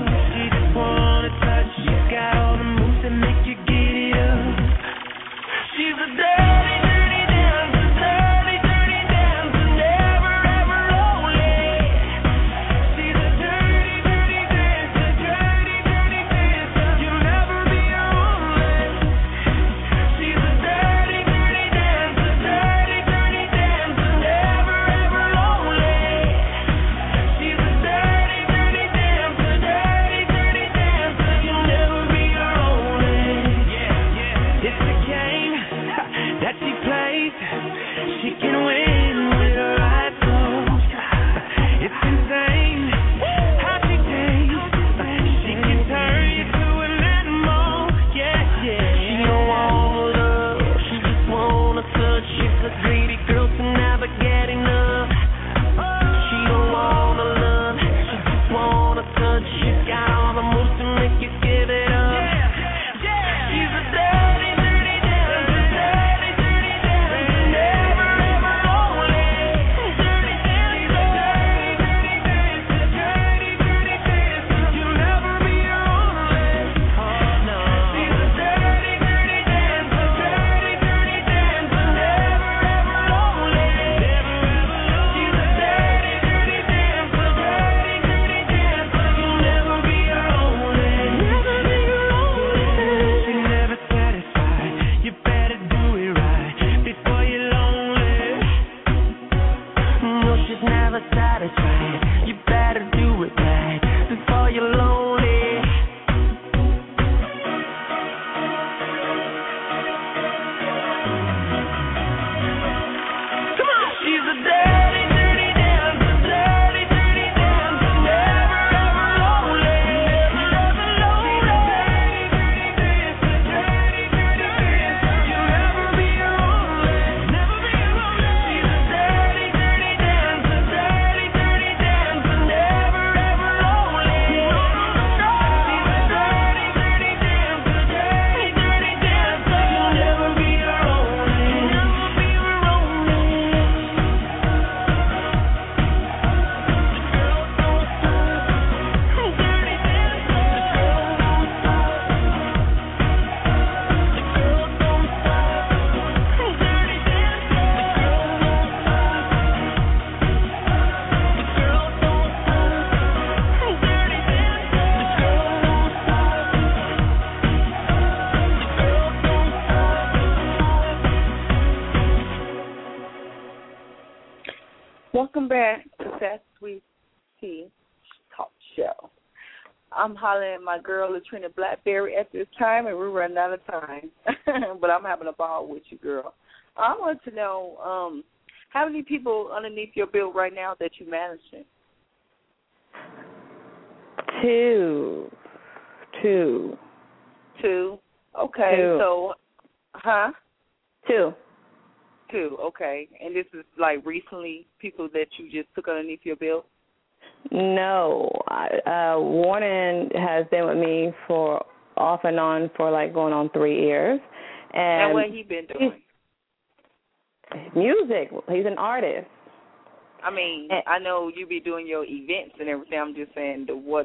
back to Sassy Sweet Tea Talk Show. I'm hollering at my girl, Latrina Blackberry, at this time, and we're running out of time. But I'm having a ball with you, girl. I want to know how many people underneath your belt right now that you're managing? Two. Okay. Two. So, huh? Two. Okay. And this is like recently people that you just took underneath your belt? No. Warren has been with me for off and on for like going on 3 years. And what he been doing? Music. He's an artist. I mean, I know you be doing your events and everything. I'm just saying what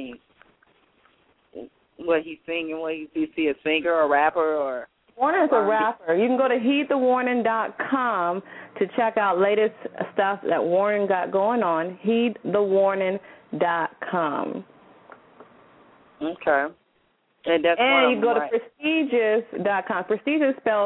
he's singing, is he a singer or a rapper or? Warren's a rapper. You can go to heedthewarning.com to check out latest stuff that Warren got going on. Heedthewarning.com. Okay. And that's you go to prestigious.com. Prestigious spelled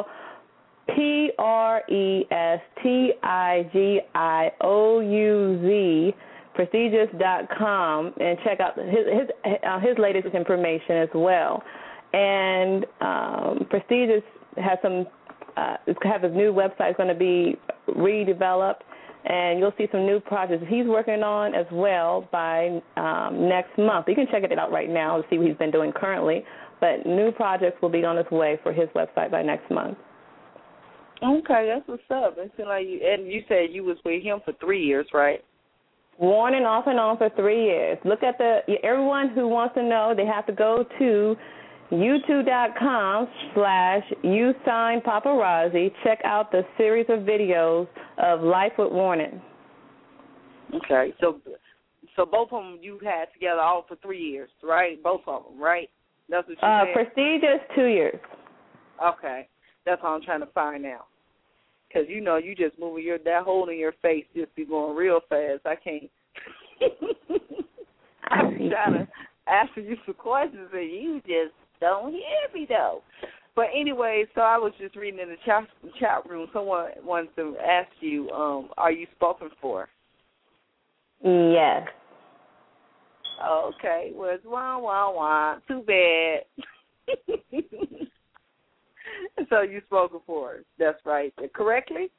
PRESTIGIOUZ, prestigious.com, and check out his latest information as well. And Prestigious has his new website is going to be redeveloped, and you'll see some new projects he's working on as well by next month. You can check it out right now to see what he's been doing currently, but new projects will be on its way for his website by next month. Okay, that's what's up. It seems like you said you was with him for 3 years, right? Warning off and on for 3 years. Look at everyone who wants to know, they have to go to youtube.com/usignpaparazzi. Check out the series of videos of Life with Warren. Okay, so both of them you had together all for 3 years, right? Both of them, right? That's what you said? Prestigious, 2 years. Okay, that's what I'm trying to find out. Because, you just moving that hole in your face just be going real fast. I can't. I'm trying to ask you some questions and you just don't hear me, though. But anyway, so I was just reading in the chat room. Someone wants to ask you, are you spoken for? Yes. Okay. Well, it's wah. Too bad. So you spoken for. That's right. Correctly?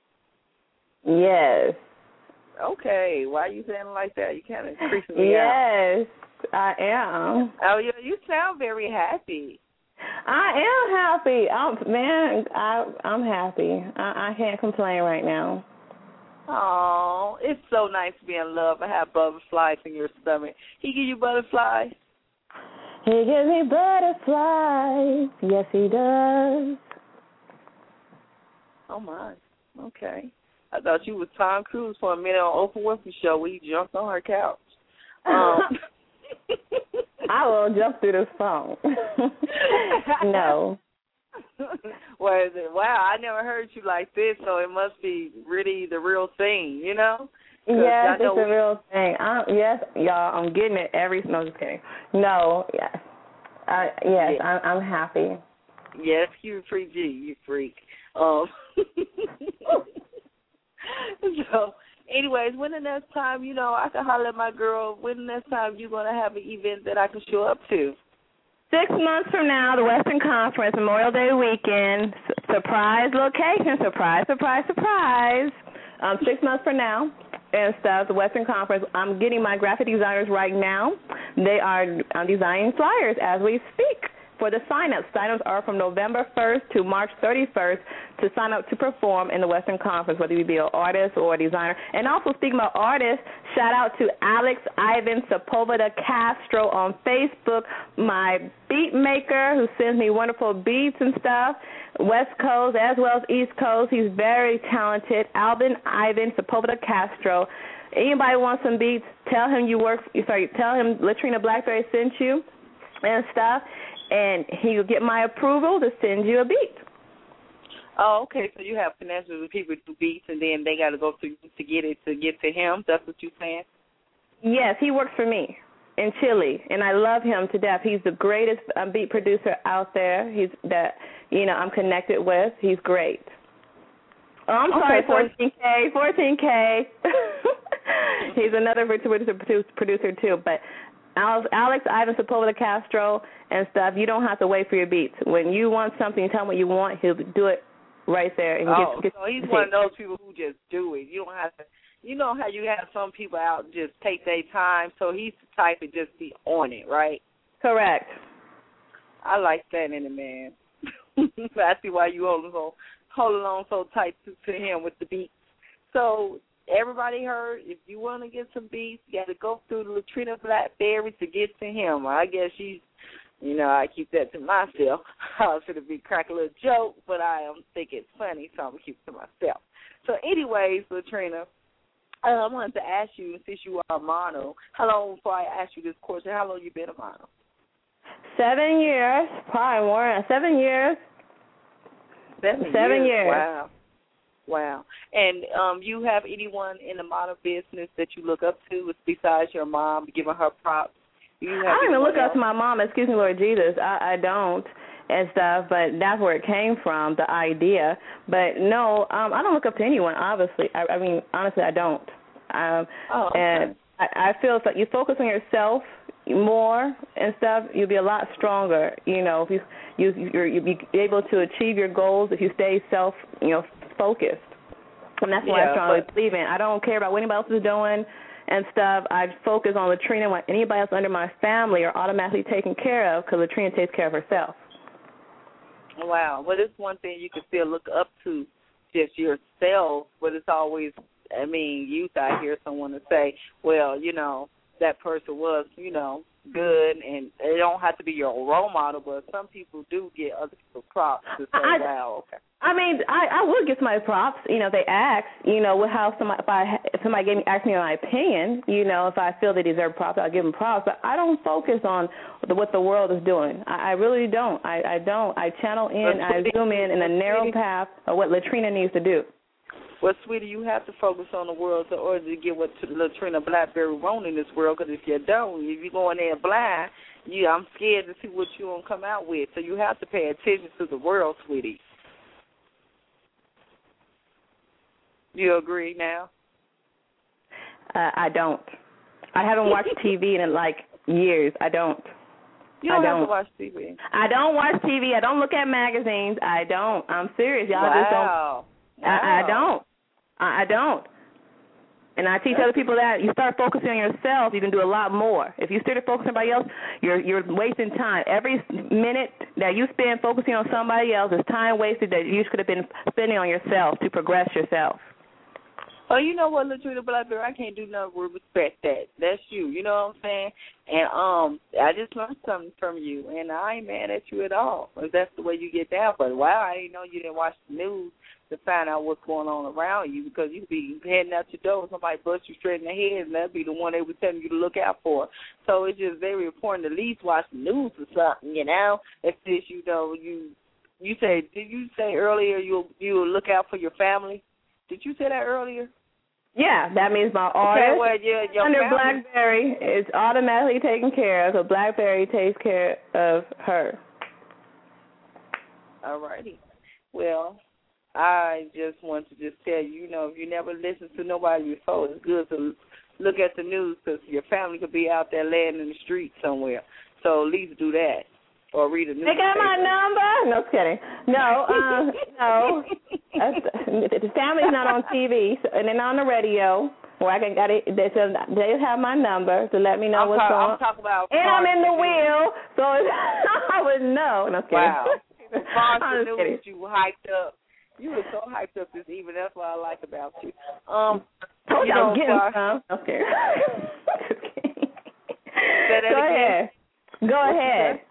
Yes. Okay. Why are you saying it like that? You kind of creeping me out. Yes, I am. Oh, yeah. You sound very happy. I am happy. I'm happy. I can't complain right now. Oh, it's so nice to be in love and have butterflies in your stomach. He give you butterflies? He gives me butterflies. Yes, he does. Oh, my. Okay. I thought you was Tom Cruise for a minute on Oprah Winfrey Show where you jumped on her couch. I will jump through this phone. No. Wow, I never heard you like this, so it must be really the real thing, Yes, it's a real thing. Yes, y'all, I'm getting it no, just kidding. No, yes. Yes, I'm happy. Yes, you freak G, you freak. So, anyways, when the next time, I can holler at my girl, when the next time you're going to have an event that I can show up to? 6 months from now, the Western Conference, Memorial Day weekend, surprise location, surprise. 6 months from now and stuff, the Western Conference, I'm getting my graphic designers right now. They are designing flyers as we speak for the sign-ups. Sign-ups are from November 1st to March 31st to sign up to perform in the Western Conference, whether you be an artist or a designer. And also, speaking about artists, shout out to Alex Ivan Sepulveda Castro on Facebook, my beat maker who sends me wonderful beats and stuff, West Coast as well as East Coast. He's very talented. Ivan Sepulveda Castro. Anybody wants some beats, tell him tell him Latrina Blackberry sent you and stuff, and he'll get my approval to send you a beat. Oh, okay. So you have connections with people who do beats, and then they got to go through to get to him. That's what you're saying? Yes, he works for me in Chile, and I love him to death. He's the greatest beat producer out there. I'm connected with. He's great. Oh, I'm sorry, 14K. He's another producer too. But Alex Ivan Sepulveda Castro and stuff, you don't have to wait for your beats. When you want something, you tell him what you want, he'll do it right there. And so he's one of those people who just do it. You don't have to. You know how you have some people out and just take their time. So he's the type to just be on it, right? Correct. I like that in a man. I see why you holding on so tight to him with the beats. So everybody heard, if you want to get some beats, you got to go through the Latrina Blackberry to get to him. I guess she's, I keep that to myself. I was going to be crack a little joke, but I think it's funny, so I'm going to keep it to myself. So anyways, Latrina, I wanted to ask you, since you are a model, how long, before I ask you this question, how long you been a model? 7 years, probably more. 7 years. 7 years. Wow. And you have anyone in the model business that you look up to besides your mom, giving her props? I don't even look up to my mom, excuse me, Lord Jesus. I don't and stuff, but that's where it came from, the idea. But no, I don't look up to anyone, obviously. I mean, honestly, I don't. Okay. And I feel like you focus on yourself more and stuff, you'll be a lot stronger. If you'll be able to achieve your goals if you stay focused. And that's what I strongly believe in. I don't care about what anybody else is doing and stuff. I focus on Latrina. When anybody else under my family are automatically taken care of, because Latrina takes care of herself. Wow. Well, it's one thing you can still look up to just yourself, but it's always, youth, I hear someone to say, well, that person was, good, and it don't have to be your role model, but some people do get other people props to say, wow, okay. I would give somebody props, if they ask, how if somebody asked me my opinion, if I feel they deserve props, I'll give them props, but I don't focus on what the world is doing. I really don't. I don't. I channel in, I zoom in a narrow path of what Latrina needs to do. Well, sweetie, you have to focus on the world in order to get what Latrina Blackberry wants in this world, because if you don't, if you go in there blind, I'm scared to see what you're going to come out with. So you have to pay attention to the world, sweetie. You agree now? I don't. I haven't watched TV in, years. I don't. You don't have to watch TV. I don't watch TV. I don't look at magazines. I don't. I'm serious. Y'all just don't. Wow. I don't. I don't. And I teach other people that you start focusing on yourself, you can do a lot more. If you start to focus on somebody else, you're wasting time. Every minute that you spend focusing on somebody else is time wasted that you could have been spending on yourself to progress yourself. Oh, you know what, Latrina Blackberry, I can't do nothing but respect that. That's you. You know what I'm saying? And I just learned something from you, and I ain't mad at you at all. If that's the way you get down. But wow, I didn't know you didn't watch the news to find out what's going on around you, because you'd be heading out your door and somebody bust you straight in the head, and that'd be the one they were telling you to look out for. So it's just very important to at least watch the news or something, If this, you say, did you say earlier you'll look out for your family? Did you say that earlier? Yeah, that means my artist under family. Blackberry is automatically taken care of, so Blackberry takes care of her. All righty. Well, I just want to tell you, if you never listened to nobody before, it's good to look at the news, because your family could be out there laying in the street somewhere. So at least do that, or read a newspaper. They got my number? No, kidding. No, no. The family's not on TV, and they're not on the radio. Where I got it, they have my number to let me know what's going on. I'm talking about. And I'm in the wheel, so I would know. No, kidding. Wow. As the news, you were hyped up. You were so hyped up this evening. That's what I like about you. I'm getting some. Okay. Go ahead.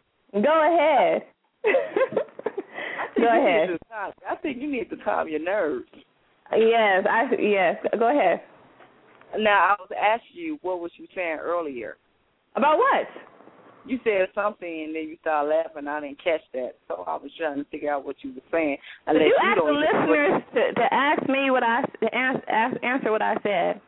Go ahead. I think you need to calm your nerves. Yes. Go ahead. Now, I was asking you, what was you saying earlier? About what? You said something, and then you started laughing. I didn't catch that, so I was trying to figure out what you were saying. Did you ask the listeners to ask me answer what I said?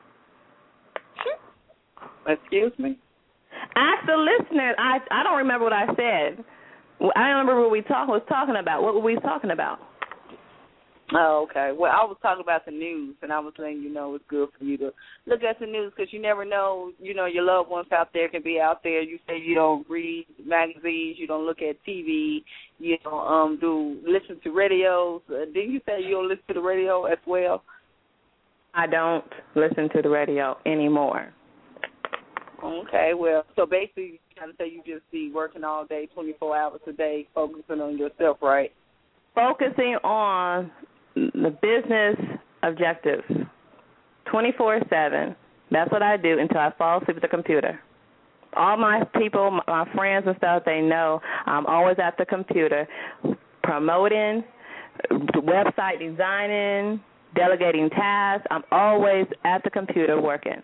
Excuse me? Ask the listeners. I don't remember what I said. I don't remember what we was talking about. What were we talking about? Oh, okay. Well, I was talking about the news, and I was letting you know it's good for you to look at the news because you never know, your loved ones out there can be out there. You say you don't read magazines, you don't look at TV, you don't listen to radios. Didn't you say you don't listen to the radio as well? I don't listen to the radio anymore. Okay, well, so basically you kind of say you just be working all day, 24 hours a day, focusing on yourself, right? Focusing on the business objectives, 24/7. That's what I do until I fall asleep at the computer. All my people, my friends and stuff, they know I'm always at the computer promoting, website designing, delegating tasks. I'm always at the computer working.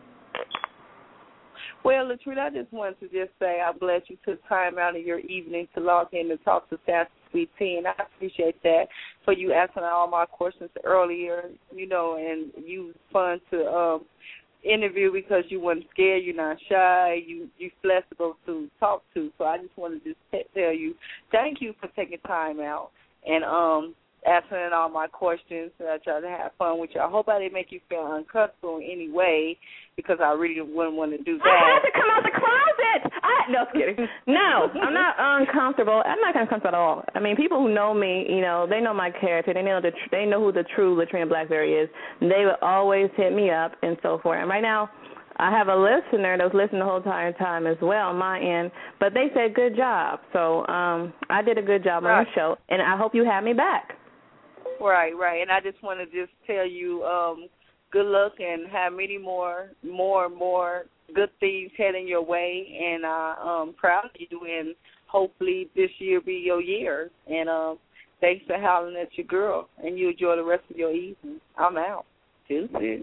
Well, Latrina, I just wanted to just say I'm glad you took time out of your evening to log in and talk to Sassy Sweet Tea, and I appreciate that for you answering all my questions earlier, and you was fun to interview because you weren't scared, you're not shy, you flexible to talk to. So I just wanted to just tell you thank you for taking time out and answering all my questions. I tried to have fun with you. I hope I didn't make you feel uncomfortable in any way because I really wouldn't want to do that. I had to come out the closet. No, just kidding. No, I'm not uncomfortable. I'm not uncomfortable at all. I mean, people who know me, they know my character. They know who the true Latrina Blackberry is. And they would always hit me up and so forth. And right now, I have a listener that was listening the whole entire time as well on my end, but they said good job. So I did a good job on the show, and I hope you have me back. Right. And I just want to just tell you good luck and have many more good things heading your way. And I'm proud of you, and hopefully this year be your year. And thanks for hollering at your girl, and you enjoy the rest of your evening. I'm out. Deuces.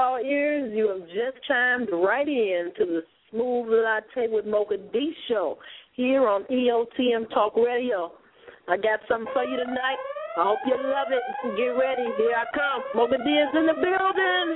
all ears. You have just chimed right in to the Smooth Latte with Mocha D show here on EOTM Talk Radio. I got something for you tonight. I hope you love it. Get ready. Here I come. Mocha D is in the building.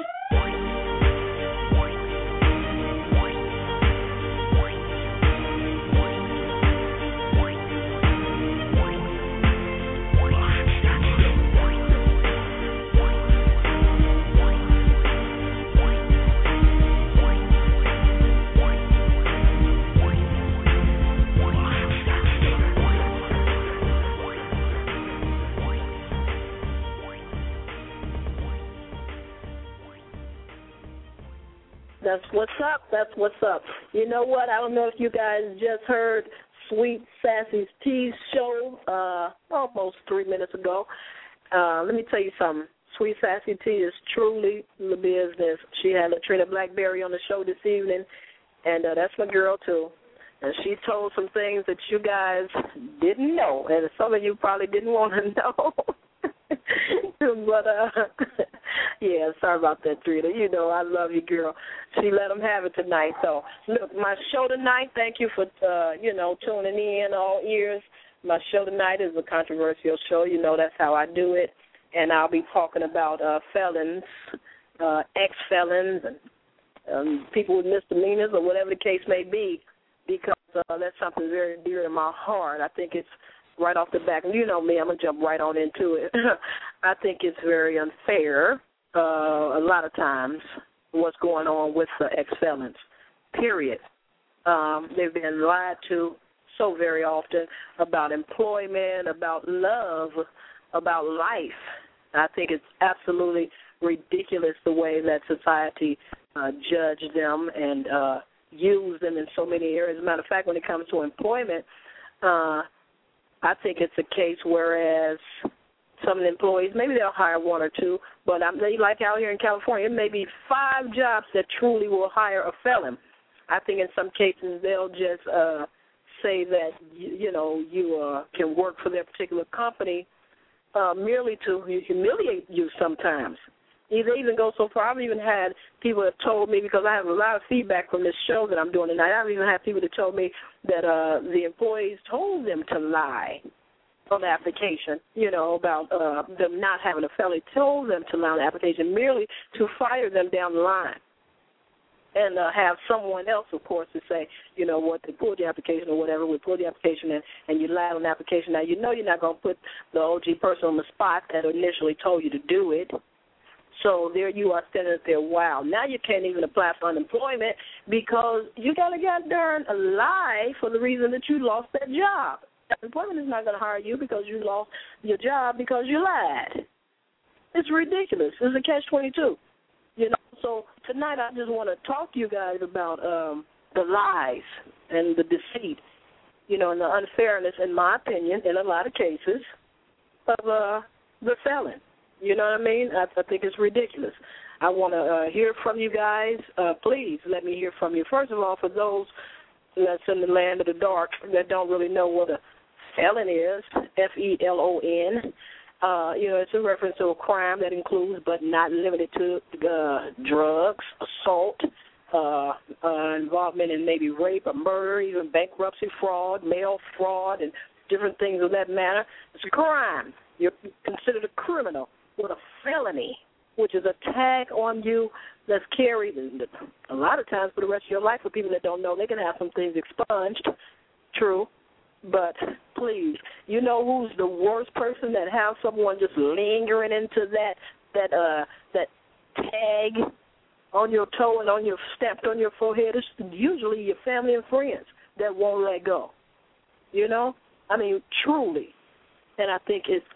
That's what's up. That's what's up. You know what? I don't know if you guys just heard Sweet Sassy T's show almost 3 minutes ago. Let me tell you something. Sweet Sassy T is truly the business. She had Latrina Blackberry on the show this evening, and that's my girl, too. And she told some things that you guys didn't know, and some of you probably didn't want to know. But, yeah, sorry about that, Trina. You know I love you, girl. She let them have it tonight. So, look, my show tonight, thank you for, tuning in, all ears. My show tonight is a controversial show. You know that's how I do it. And I'll be talking about felons, ex-felons, and people with misdemeanors or whatever the case may be, because that's something very dear to my heart. I think it's right off the back, and you know me, I'm going to jump right on into it. I think it's very unfair a lot of times what's going on with the ex-felons, period. They've been lied to so very often about employment, about love, about life. I think it's absolutely ridiculous the way that society judged them and used them in so many areas. As a matter of fact, when it comes to employment, I think it's a case whereas some of the employees, maybe they'll hire one or two, but like out here in California, it may be 5 jobs that truly will hire a felon. I think in some cases they'll just say that, you can work for their particular company merely to humiliate you sometimes. They even go so far. I've even had people that told me, because I have a lot of feedback from this show that I'm doing tonight, I've even had people that told me that the employees told them to lie on the application, about them not having a felony, told them to lie on the application merely to fire them down the line. And have someone else, of course, to say, they pulled the application or whatever, we pulled the application and you lied on the application. Now, you're not going to put the OG person on the spot that initially told you to do it. So there you are standing there, wow. Now you can't even apply for unemployment because you got to get darn a lie for the reason that you lost that job. Unemployment is not going to hire you because you lost your job because you lied. It's ridiculous. It's a catch-22. So tonight I just want to talk to you guys about the lies and the deceit, and the unfairness, in my opinion, in a lot of cases, of the felon. You know what I mean? I think it's ridiculous. I want to hear from you guys. Please let me hear from you. First of all, for those that's in the land of the dark that don't really know what a felon is, F-E-L-O-N, it's a reference to a crime that includes but not limited to drugs, assault, involvement in maybe rape or murder, even bankruptcy fraud, mail fraud, and different things of that matter. It's a crime. You're considered a criminal with a felony, which is a tag on you that's carried a lot of times for the rest of your life. For people that don't know, they can have some things expunged, true. But please, you know who's the worst person that has someone just lingering into that tag on your toe and on your stamped on your forehead? It's usually your family and friends that won't let go. I mean, truly. And I think it's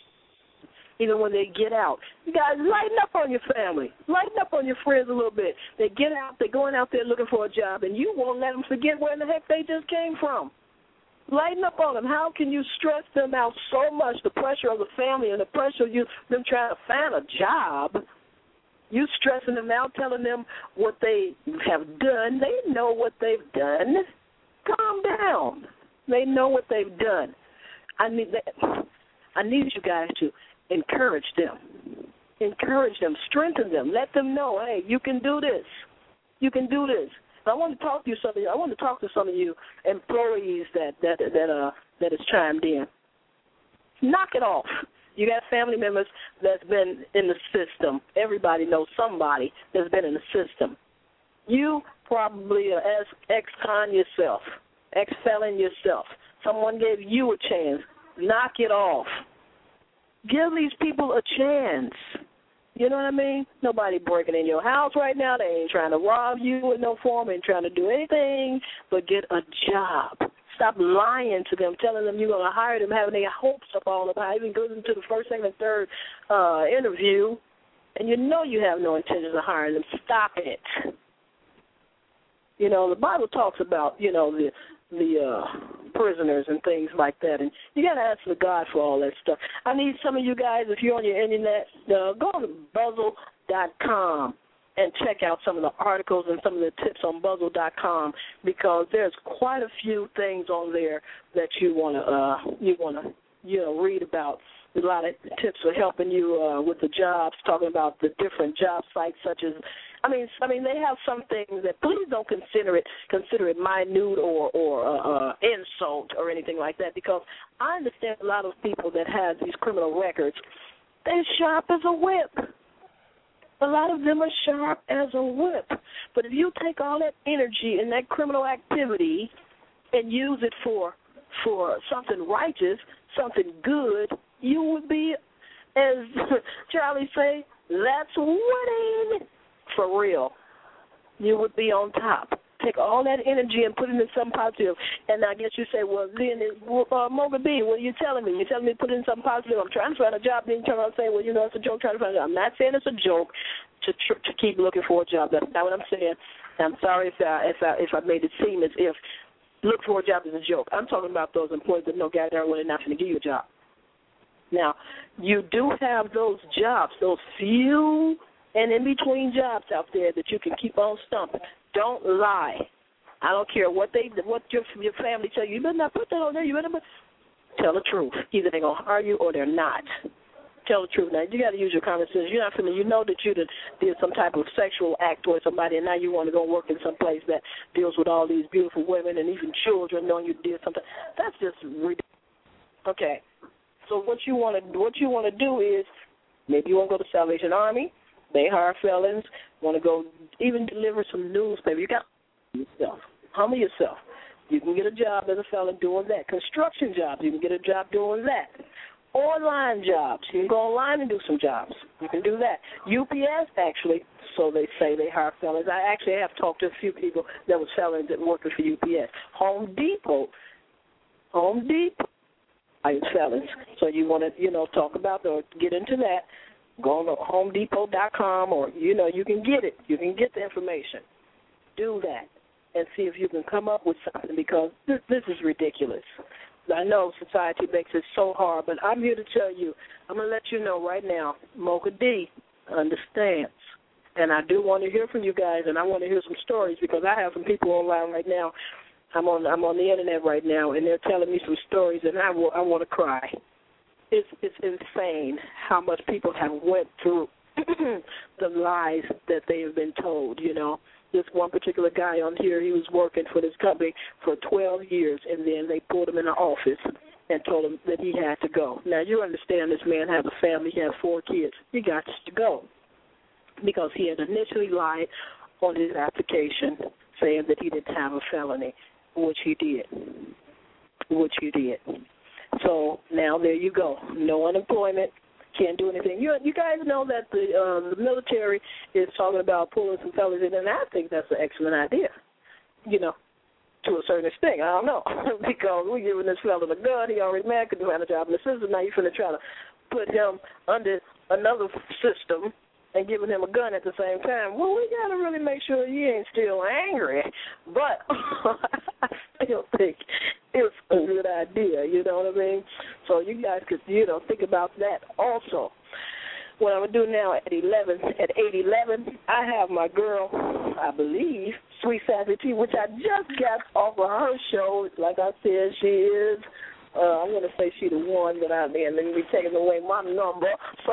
even when they get out. You guys, lighten up on your family. Lighten up on your friends a little bit. They get out, they're going out there looking for a job, and you won't let them forget where in the heck they just came from. Lighten up on them. How can you stress them out so much, the pressure of the family and the pressure of them trying to find a job? You stressing them out, telling them what they have done. They know what they've done. Calm down. They know what they've done. I need you guys to encourage them. Encourage them, strengthen them, let them know, hey, you can do this. You can do this. I want to talk to some of you. I want to talk to some of you employees that is chimed in. Knock it off. You got family members that's been in the system. Everybody knows somebody that's been in the system. You probably are ex-con yourself, ex-felon yourself. Someone gave you a chance. Knock it off. Give these people a chance. You know what I mean? Nobody breaking in your house right now. They ain't trying to rob you in no form. Ain't trying to do anything but get a job. Stop lying to them, telling them you're going to hire them, having their hopes up all about even going to the first, second, and third interview, and you know you have no intentions of hiring them. Stop it. You know, the Bible talks about, you know, the prisoners and things like that, and you got to ask the God for all that stuff. I need some of you guys, if you're on your internet, go on to Buzzle.com and check out some of the articles and some of the tips on Buzzle.com, because there's quite a few things on there that you want to read about. There's a lot of tips for helping you with the jobs, talking about the different job sites, such as I mean, they have some things that please don't consider it minute or insult or anything like that, because I understand a lot of people that have these criminal records, they're sharp as a whip. A lot of them are sharp as a whip. But if you take all that energy and that criminal activity and use it for something righteous, something good, you would be, as Charlie say, that's winning. For real. You would be on top. Take all that energy and put it in something positive. And I guess you say, well, then, Mocha B, what are you telling me? You're telling me to put it in something positive. I'm trying to find a job. Then you turn around and say, well, you know, it's a joke. Trying to find a job. I'm not saying it's a joke to keep looking for a job. That's not what I'm saying. I'm sorry if I made it seem as if look for a job is a joke. I'm talking about those employees that know God darn well they're not going to give you a job. Now, you do have those jobs, those few and in between jobs out there that you can keep on stumping. Don't lie. I don't care what your family tell you. You better not put that on there. You better tell the truth. Either they're gonna hire you or they're not. Tell the truth. Now you got to use your common sense. You're not feeling. You know that you did some type of sexual act towards somebody, and now you want to go work in some place that deals with all these beautiful women and even children, knowing you did something. That's just ridiculous. Okay. So what you want to do is maybe you want to go to Salvation Army. They hire felons, want to go even deliver some newspaper. You got yourself. Humble yourself. You can get a job as a felon doing that. Construction jobs, you can get a job doing that. Online jobs, you can go online and do some jobs. You can do that. UPS, actually, so they say they hire felons. I actually have talked to a few people that was felons that working for UPS. Home Depot, hires felons. So you want to, talk about or get into that. Go on to HomeDepot.com, or, you can get it. You can get the information. Do that and see if you can come up with something, because this is ridiculous. I know society makes it so hard, but I'm here to tell you, I'm going to let you know right now, Mocha D understands. And I do want to hear from you guys, and I want to hear some stories, because I have some people online right now. I'm on the Internet right now, and they're telling me some stories, and I want to cry. It's insane how much people have went through the lies that they have been told, This one particular guy on here, he was working for this company for 12 years, and then they pulled him in the office and told him that he had to go. Now, you understand this man has a family. He has 4 kids. He got to go because he had initially lied on his application saying that he didn't have a felony, which he did. So now there you go. No unemployment. Can't do anything. You guys know that the military is talking about pulling some fellas in, and I think that's an excellent idea, to a certain extent. I don't know, because we're giving this fella a gun. He already mad because he had a job in the system. Now you're going to try to put him under another system and giving him a gun at the same time. Well, we got to really make sure he ain't still angry. But I still think it's a good idea, you know what I mean? So you guys could, think about that also. What I'm going to do now at 8:11, I have my girl, I believe, Sweet Sassy T, which I just got off of her show. Like I said, she is I'm going to say she the one that I'm in. Let me be taking away my number. So,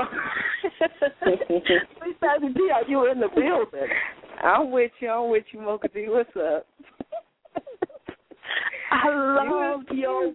Sweet Sassy D, are you in the building? I'm with you, Mocha D. What's up? I love your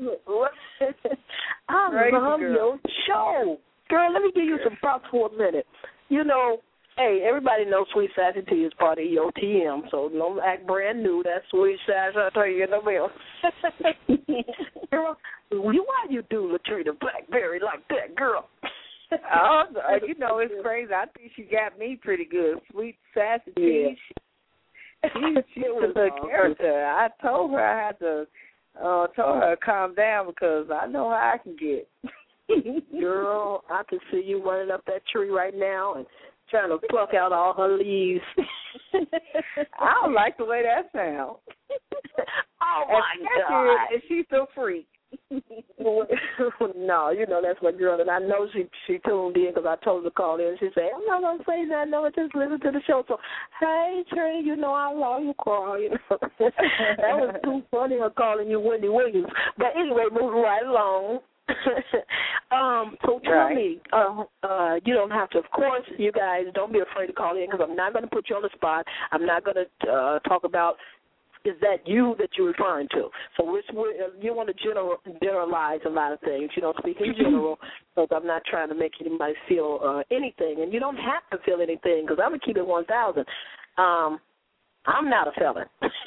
your show. Girl, let me give you some props for a minute. You know, hey, everybody knows Sweet Sassy T is part of EOTM, so don't act brand new. That's Sweet Sassy, I'll tell you in the mail. Girl, why you do Latrina Blackberry like that, girl? Oh, you know, it's crazy. I think she got me pretty good. Sweet Sassy T. She was a character. I told her I had to calm down because I know how I can get. Girl, I can see you running up that tree right now and trying to pluck out all her leaves. I don't like the way that sounds. Oh, my God. And she's so freak. No, you know that's my girl, and I know she tuned in because I told her to call in. She said, I'm not going to say nothing, no, just listen to the show. So, hey, Trey, you know I love you, Carl. You know. That was too funny, her calling you Wendy Williams. But anyway, moving right along. So tell me, you don't have to, of course, you guys, don't be afraid to call in because I'm not going to put you on the spot. I'm not going to talk about is that you that you're referring to. So you want to generalize a lot of things. You don't speak in general because I'm not trying to make anybody feel anything. And you don't have to feel anything because I'm going to keep it 1,000. I'm not a felon.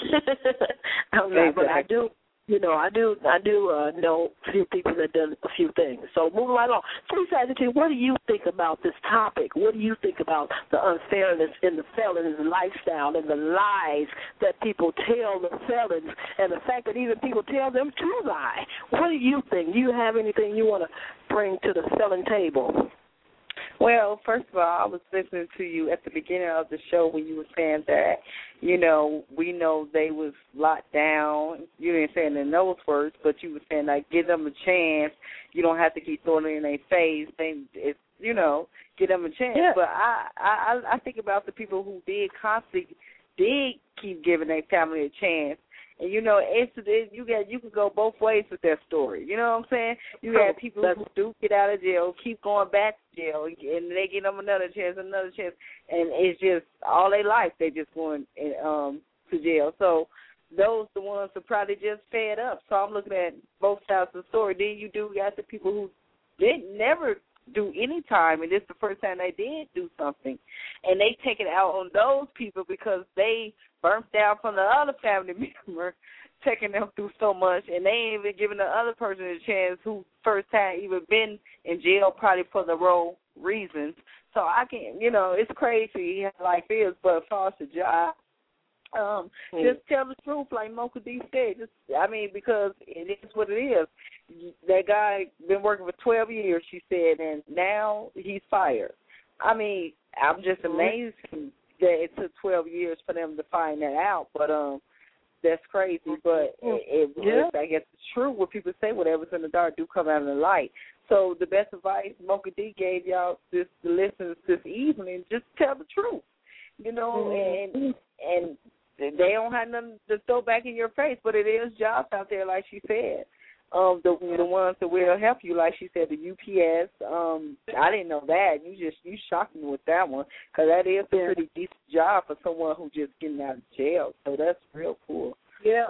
I'm not, but I do. You know, I do know a few people that done a few things. So moving right along. Please, Sagittary, what do you think about this topic? What do you think about the unfairness in the felon's lifestyle and the lies that people tell the felons and the fact that even people tell them to lie? What do you think? Do you have anything you want to bring to the felon table? Well, first of all, I was listening to you at the beginning of the show when you were saying that, you know, we know they was locked down. You didn't say it in those words, but you were saying, like, give them a chance. You don't have to keep throwing it in their face. You know, give them a chance. Yeah. But I think about the people who did keep giving their family a chance. And, you know, you can go both ways with that story. You know what I'm saying? You got people who do get out of jail, keep going back to jail, and they give them another chance. And it's just all their life they just going to jail. So those the ones who probably just fed up. So I'm looking at both sides of the story. Then you do got the people who never do any time, and this is the first time they did do something. And they take it out on those people because they burnt down from the other family member, taking them through so much, and they ain't even giving the other person a chance who first time even been in jail probably for the wrong reasons. So I can't, you know, it's crazy how life is, but as far as the job, just tell the truth like Mocha D said. Because it is what it is. That guy been working for 12 years, she said, and now he's fired. I mean, I'm just amazed that it took 12 years for them to find that out, but that's crazy. But I guess it's true what people say, whatever's in the dark do come out in the light. So the best advice Mocha D gave y'all, the listeners this evening, just tell the truth, you know, and they don't have nothing to throw back in your face, but it is jobs out there, like she said. The ones that will help you, like she said, the UPS. I didn't know that. You shocked me with that one, because that is a pretty decent job for someone who's just getting out of jail. So that's real cool. Yeah.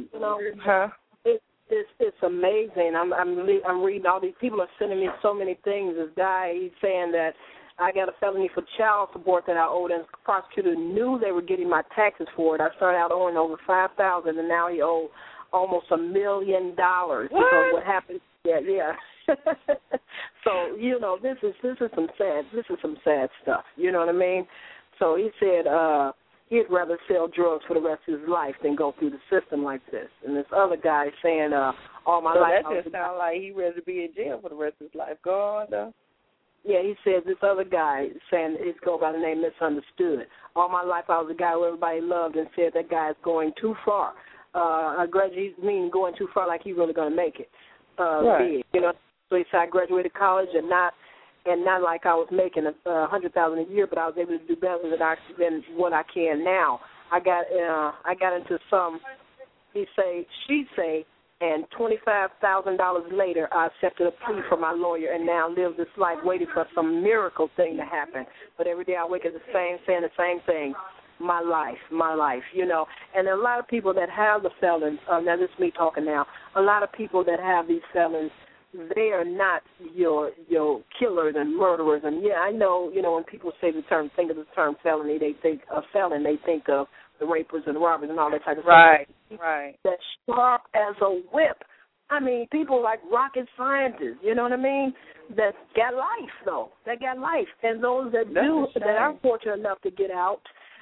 It's amazing. I'm reading all these people are sending me so many things. This guy, he's saying that I got a felony for child support that I owed, and the prosecutor knew they were getting my taxes for it. I started out owing over $5,000, and now he owed almost $1 million. Because what happened? Yeah. So you know, this is some sad stuff. You know what I mean? So he said he'd rather sell drugs for the rest of his life than go through the system like this. And this other guy saying, all my life. That just sounds like he'd rather be in jail for the rest of his life. Go on, though. Yeah, he said this other guy saying he's go by the name Misunderstood. All my life I was a guy who everybody loved and said that guy is going too far. I graduated, going too far like he's really going to make it. Big, you know. So he said I graduated college and not like I was making $100,000 a year, but I was able to do better than what I can now. I got into some she say, And $25,000 later, I accepted a plea from my lawyer and now live this life waiting for some miracle thing to happen. But every day I wake up the same, saying the same thing. My life, you know. And there are a lot of people that have the felons. Now, this is me talking now. A lot of people that have these felons, they are not your killers and murderers. And, yeah, I know, you know, when people say think of the term felony, they think of felon, they think of the rapers and robbers and all that type of stuff. Right. That's sharp as a whip. I mean, people like rocket scientists, you know what I mean, that got life, though. That got life. And those that are fortunate enough to get out,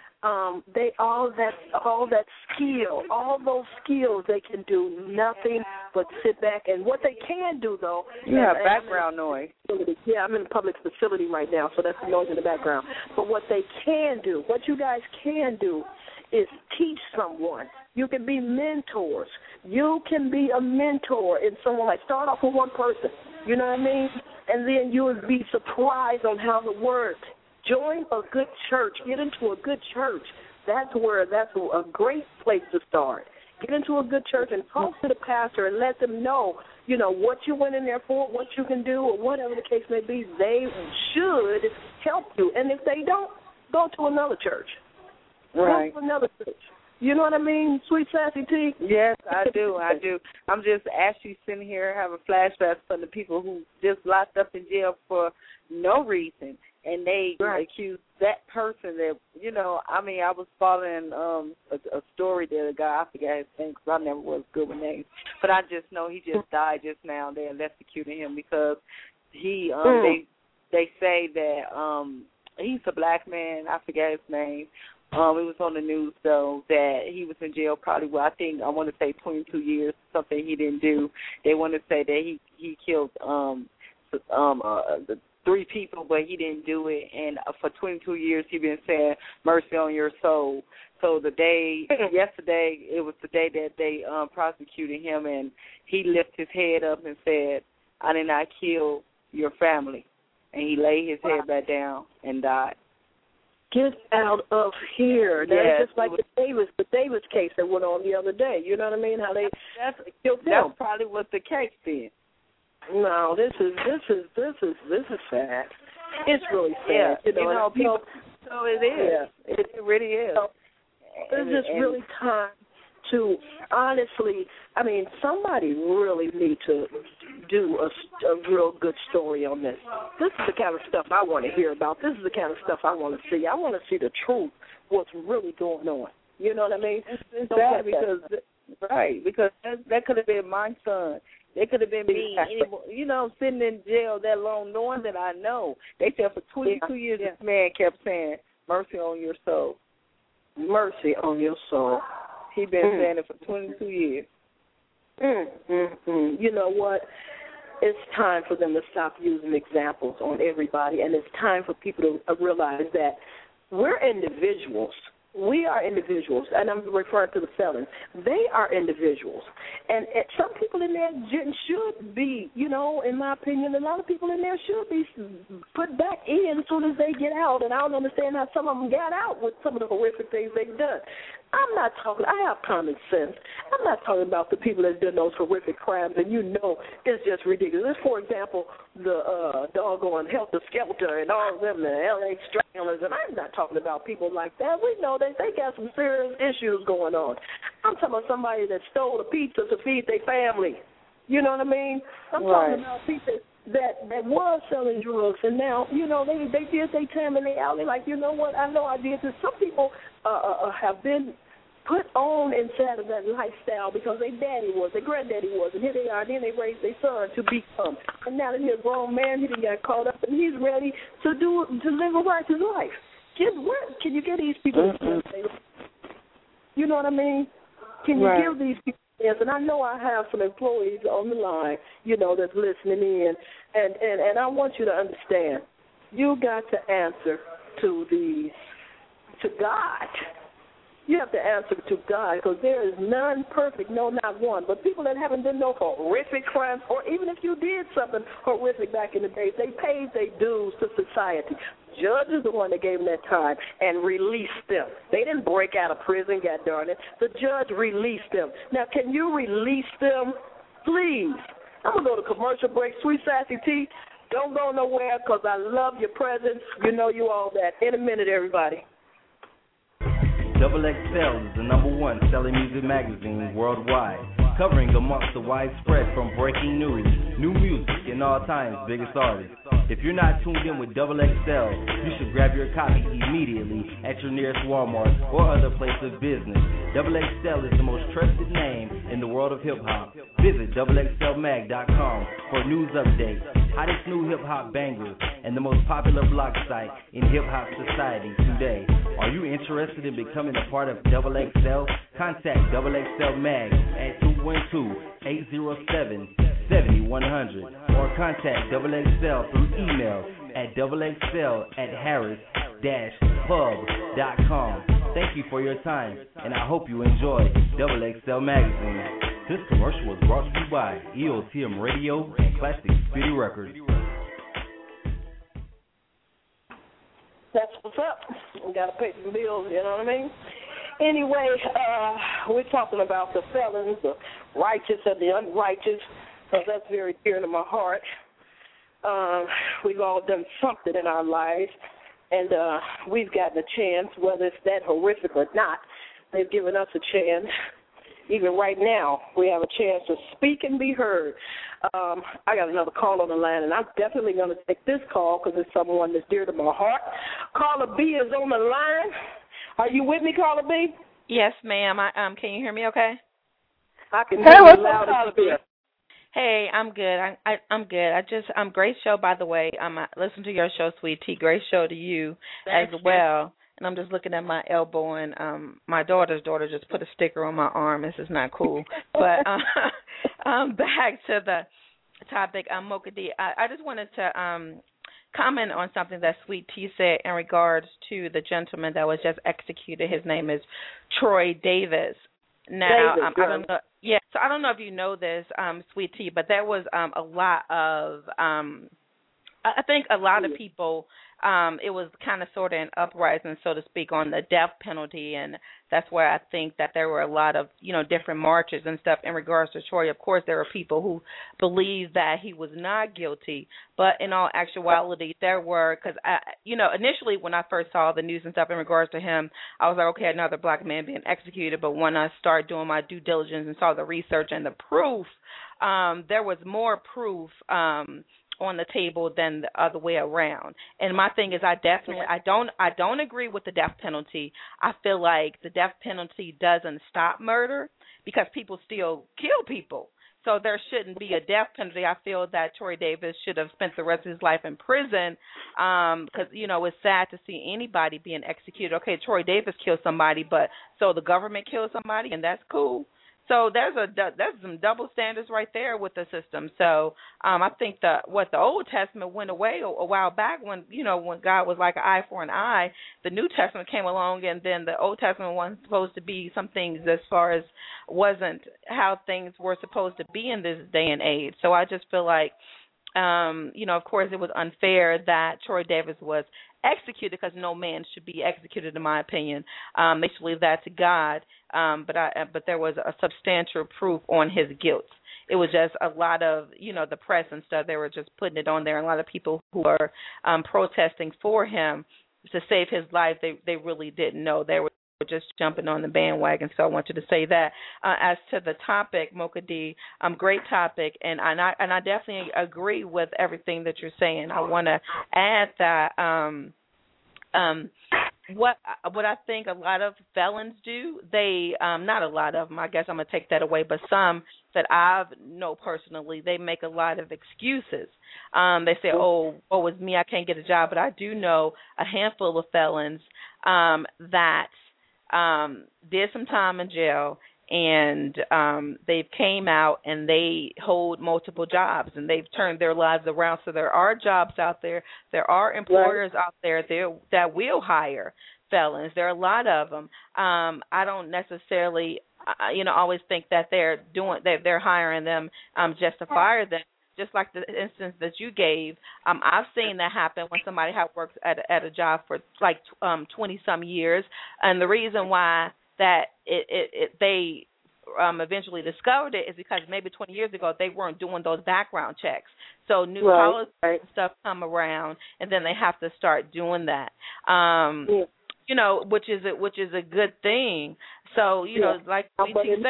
they all that skill, all those skills, they can do nothing but sit back. And what they can do, though, background noise. Yeah, I'm in a public facility right now, so that's the noise in the background. But what they can do, what you guys can do, is teach someone. You can be mentors. You can be a mentor in someone. Like, start off with one person. You know what I mean? And then you would be surprised on how it works. Join a good church. Get into a good church. That's a great place to start. Get into a good church and talk to the pastor and let them know, you know, what you went in there for, what you can do, or whatever the case may be. They should help you. And if they don't, go to another church. Right. Go to another church. You know what I mean, Sweet Sassy T? Yes, I do. I'm just actually sitting here having flashbacks from the people who just locked up in jail for no reason. And they accused that person that, you know, I mean, I was following a story that a guy, I forgot his name because I never was good with names, but I just know he just died just now. They're electrocuting him because he, they say that he's a black man. I forget his name. It was on the news, though, that he was in jail probably, I want to say 22 years, something he didn't do. They want to say that he killed the 3 people, but he didn't do it. And for 22 years, he's been saying, mercy on your soul. So yesterday, it was the day that they prosecuted him, and he lifted his head up and said, I did not kill your family. And he laid his head back down and died. Get out of here. That's just like the Davis case that went on the other day. You know what I mean? How they killed them. That's probably what the case did. No, this is sad. It's really sad. Yeah. People. So it is. Yeah. It really is. So it's just really time to honestly. I mean, somebody really need to do a real good story on this. This is the kind of stuff I want to hear about. This is the kind of stuff I want to see. I want to see the truth. What's really going on? You know what I mean? It's sad because that could have been my son. It could have been me, you know, sitting in jail that long, knowing that I know. They said for 22 years, this man kept saying, mercy on your soul. Mercy on your soul. He's been saying it for 22 years. You know what? It's time for them to stop using examples on everybody, and it's time for people to realize that we're individuals. We are individuals, and I'm referring to the felons. They are individuals. And some people in there should be, you know, in my opinion, a lot of people in there should be put back in as soon as they get out. And I don't understand how some of them got out with some of the horrific things they've done. I'm not talking, I have common sense. I'm not talking about the people that done those horrific crimes and you know it's just ridiculous. For example, the doggone Helter Skelter and all of them, the L.A. Stranglers, and I'm not talking about people like that. We know that they got some serious issues going on. I'm talking about somebody that stole a pizza to feed their family. You know what I mean? I'm talking about people that was selling drugs, and now, you know, they did their time and they out. They're like, you know what, I know I did this. Some people have been put on inside of that lifestyle because their daddy was, their granddaddy was, and here they are. Then they raised their son to become. And now that he's a grown man, he done got caught up, and he's ready to live a righteous life. Where can you get these people? You know what I mean? Can you give these people? Yes, and I know I have some employees on the line, you know, that's listening in, and I want you to understand, you got to answer to God. You have to answer to God because there is none perfect, no, not one. But people that haven't done no horrific crimes, or even if you did something horrific back in the days, they paid their dues to society. Judge is the one that gave them that time and released them. They didn't break out of prison, God darn it. The judge released them. Now, can you release them please, I'm going to go to commercial break. Sweet Sassy T, don't go nowhere because I love your presence. You know you all that. In a minute, everybody. Double XL is the #1 selling music magazine worldwide, covering amongst the widespread from breaking news, new music, and all times biggest artists. If you're not tuned in with Double XL, you should grab your copy immediately at your nearest Walmart or other place of business. Double XL is the most trusted name in the world of hip-hop. Visit doublexlmag.com for news updates, hottest new hip-hop bangers, and the most popular blog site in hip-hop society today. Are you interested in becoming a part of Double XL? Contact Double XL Mag at 212-807-7100 or contact Double XL through email at doublexl@harris-pub.com. Thank you for your time, and I hope you enjoy Double XL Magazine. This commercial was brought to you by EOTM Radio and Classic Speedy Records. That's what's up. We got to pay some bills, you know what I mean? Anyway, we're talking about the felons, the righteous and the unrighteous, because that's very dear to my heart. We've all done something in our lives, and we've gotten a chance, whether it's that horrific or not. They've given us a chance. Even right now, we have a chance to speak and be heard. I got another call on the line, and I'm definitely going to take this call because it's someone that's dear to my heart. Caller B is on the line. Are you with me, Caller B? Yes, ma'am. Can you hear me okay? I can hear you loud and clear. Hey, I'm good. I'm good. Great show, by the way. I listen to your show, Sweet Tea. Great show to you as well. And I'm just looking at my elbow, and my daughter's daughter just put a sticker on my arm. This is not cool. But back to the topic, Mocha D. I just wanted to comment on something that Sweet Tea said in regards to the gentleman that was just executed. His name is Troy Davis. Now, I don't know. Yeah, so I don't know if you know this, Sweet Tea, but there was a lot of, I think a lot of people, it was kind of sort of an uprising, so to speak, on the death penalty, and that's where I think that there were a lot of, different marches and stuff in regards to Troy. Of course, there were people who believed that he was not guilty, but in all actuality, there were, because, initially when I first saw the news and stuff in regards to him, I was like, okay, another black man being executed, but when I started doing my due diligence and saw the research and the proof, there was more proof on the table than the other way around. And my thing is, I don't agree with the death penalty. I feel like the death penalty doesn't stop murder because people still kill people. So there shouldn't be a death penalty. I feel that Troy Davis should have spent the rest of his life in prison because, it's sad to see anybody being executed. Okay, Troy Davis killed somebody, but so the government killed somebody, and that's cool. So there's some double standards right there with the system. So I think the Old Testament went away a while back when God was like an eye for an eye. The New Testament came along, and then the Old Testament wasn't supposed to be some things as far as wasn't how things were supposed to be in this day and age. So I just feel like, of course it was unfair that Troy Davis was executed because no man should be executed, in my opinion. They should leave that to God. But there was a substantial proof on his guilt. It was just a lot of, the press and stuff, they were just putting it on there. And a lot of people who were protesting for him to save his life, they really didn't know. They were just jumping on the bandwagon. So I wanted to say that. As to the topic, Mocha D, great topic, and I definitely agree with everything that you're saying. I want to add that what I think a lot of felons do, they not a lot of them, I guess I'm going to take that away, but some that I know personally, they make a lot of excuses. They say, oh, woe is me, I can't get a job, but I do know a handful of felons that did some time in jail, and they've came out and they hold multiple jobs, and they've turned their lives around. So there are jobs out there. There are employers out there that will hire felons. There are a lot of them. I don't necessarily, always think that they're hiring them just to fire them. Just like the instance that you gave, I've seen that happen when somebody has worked at a job for like 20 some years, and the reason why that they eventually discovered it is because maybe 20 years ago they weren't doing those background checks. So new policies and stuff come around, and then they have to start doing that. You know, which is a good thing. So you know, like but in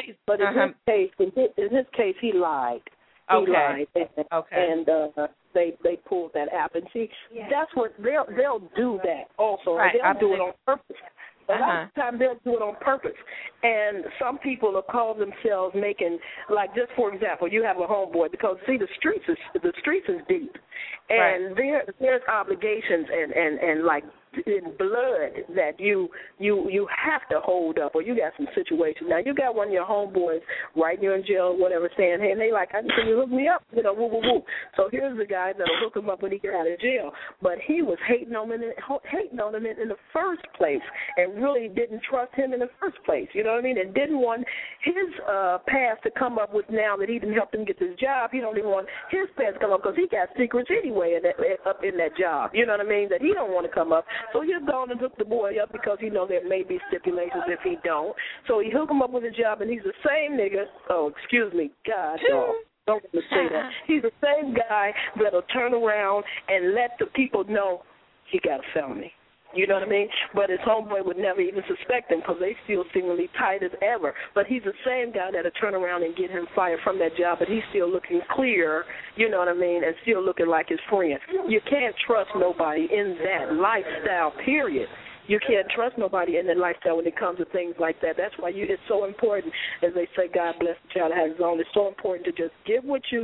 his case, he lied. He lied, and they pulled that app. And see, that's what they'll do that also. Right. They'll do it on purpose. A lot of times they'll do it on purpose. And some people will call themselves making, like, just for example, you have a homeboy, because see, the streets is deep, and there's obligations and like in blood that you have to hold up, or you got some situations. Now you got one of your homeboys right here in jail, or whatever, saying, hey, and they like, can you hook me up? You know, woo woo woo. So here's the guy that'll hook him up when he get out of jail. But he was hating on him in the first place, and really didn't trust him in the first place. You know what I mean? And didn't want his past to come up with, now that he didn't help him get this job. He don't even want his past to come up, because he got secrets anyway up in that job. You know what I mean? That he don't want to come up. So he'll go and hook the boy up, because he know there may be stipulations if he don't. So he hook him up with a job, and he's the same nigga. Oh, excuse me, God, dog. Don't want to say that. He's the same guy that'll turn around and let the people know he got a felony. You know what I mean? But his homeboy would never even suspect him, because they still seemingly tight as ever. But he's the same guy that'll turn around and get him fired from that job, but he's still looking clear, you know what I mean, and still looking like his friend. You can't trust nobody in that lifestyle, period. You can't trust nobody in that lifestyle when it comes to things like that. That's why it's so important, as they say, God bless the child that has his own. It's so important to just get what you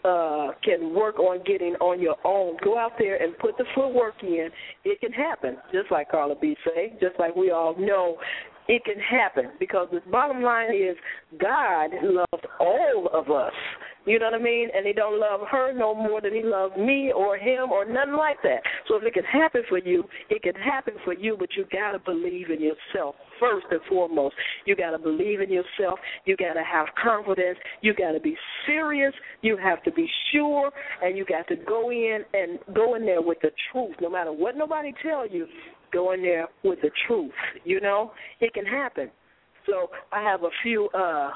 can work on getting on your own. Go out there and put the footwork in. It can happen, just like Carla B say, just like we all know. It can happen, because the bottom line is God loves all of us. You know what I mean? And he don't love her no more than he loves me or him or nothing like that. So if it can happen for you, it can happen for you, but you got to believe in yourself first and foremost. You got to believe in yourself. You got to have confidence. You got to be serious. You have to be sure, and you got to go in there with the truth. No matter what nobody tell you, go in there with the truth. You know, it can happen. So I have a few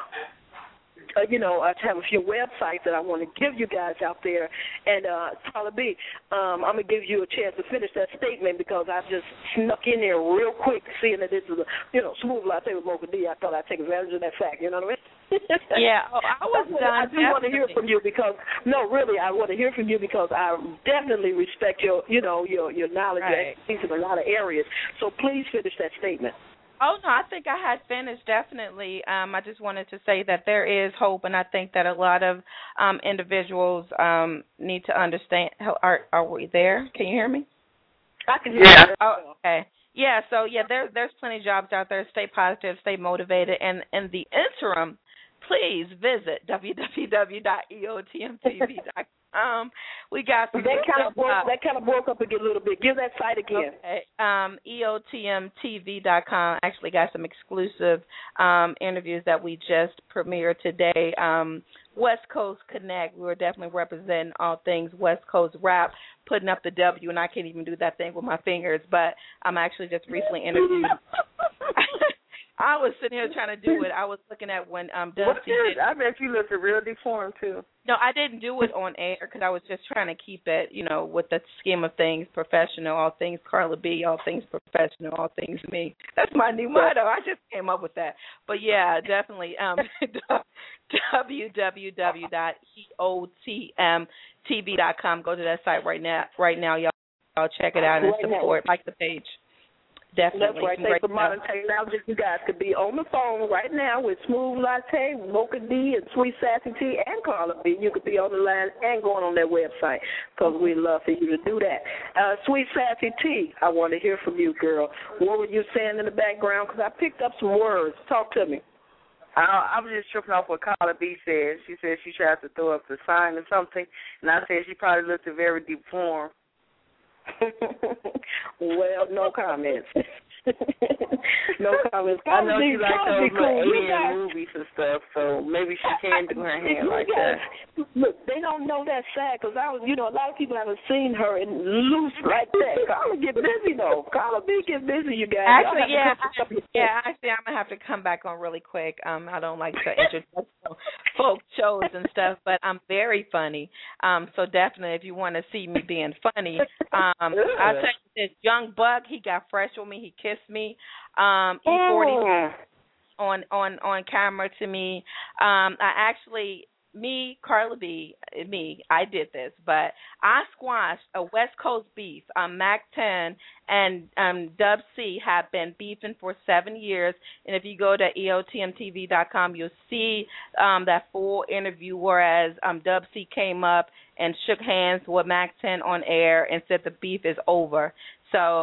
I have a few websites that I want to give you guys out there. And, Carla B, I'm going to give you a chance to finish that statement, because I just snuck in there real quick, seeing that this is a, smooth latte with Mocha D. I thought I'd take advantage of that fact, you know what I mean? Yeah, I was done. I do want to hear from you, because, I want to hear from you, because I definitely respect your knowledge and expertise in a lot of areas. So please finish that statement. Oh, no, I think I had finished, definitely. I just wanted to say that there is hope, and I think that a lot of individuals need to understand. Are we there? Can you hear me? I can hear you. Oh, okay. Yeah, so, there's plenty of jobs out there. Stay positive, stay motivated, and in the interim, please visit www.eotmtv.com. We got some that kind of broke up again a little bit. Give that site again. Okay. EOTMTV.com actually got some exclusive interviews that we just premiered today. West Coast Connect, we were definitely representing all things West Coast rap, putting up the W, and I can't even do that thing with my fingers, but I'm actually just recently interviewed. I was sitting here trying to do it. I was looking at when Dusty did. I bet you looked real deformed, too. No, I didn't do it on air because I was just trying to keep it, with the scheme of things, professional, all things Carla B, all things professional, all things me. That's my new motto. I just came up with that. But, yeah, definitely www.eotmtv.com. Go to that site right now, y'all check it out and support, like the page. Definitely. That's right. Thanks for modern technology. You guys could be on the phone right now with Smooth Latte, Mocha D, and Sweet Sassy T, and Carla B. You could be on the line and going on their website, because we'd love for you to do that. Sweet Sassy T, I want to hear from you, girl. What were you saying in the background? Because I picked up some words. Talk to me. I was just tripping off what Carla B said. She said she tried to throw up the sign or something, and I said she probably looked very deformed. Well, no comments. No comments. I know Cosby, she likes Cosby those cool. little We alien got- movies and stuff, so maybe she can do her hand like that. Look, they don't know that sad because I was, a lot of people haven't seen her in loose like that. Carla get busy though. Carla B get busy, you guys. Actually, actually, I'm gonna have to come back on really quick. I don't like to introduce folk shows and stuff, but I'm very funny. So definitely, if you want to see me being funny, I'll tell you this: Young Buck, he got fresh with me. He kissed me. E40 on camera to me. I actually. Carla B, I did this, but I squashed a West Coast beef. Mac 10 and Dub C have been beefing for 7 years, and if you go to EOTMTV.com, you'll see that full interview, whereas Dub C came up and shook hands with Mac 10 on air and said the beef is over. So,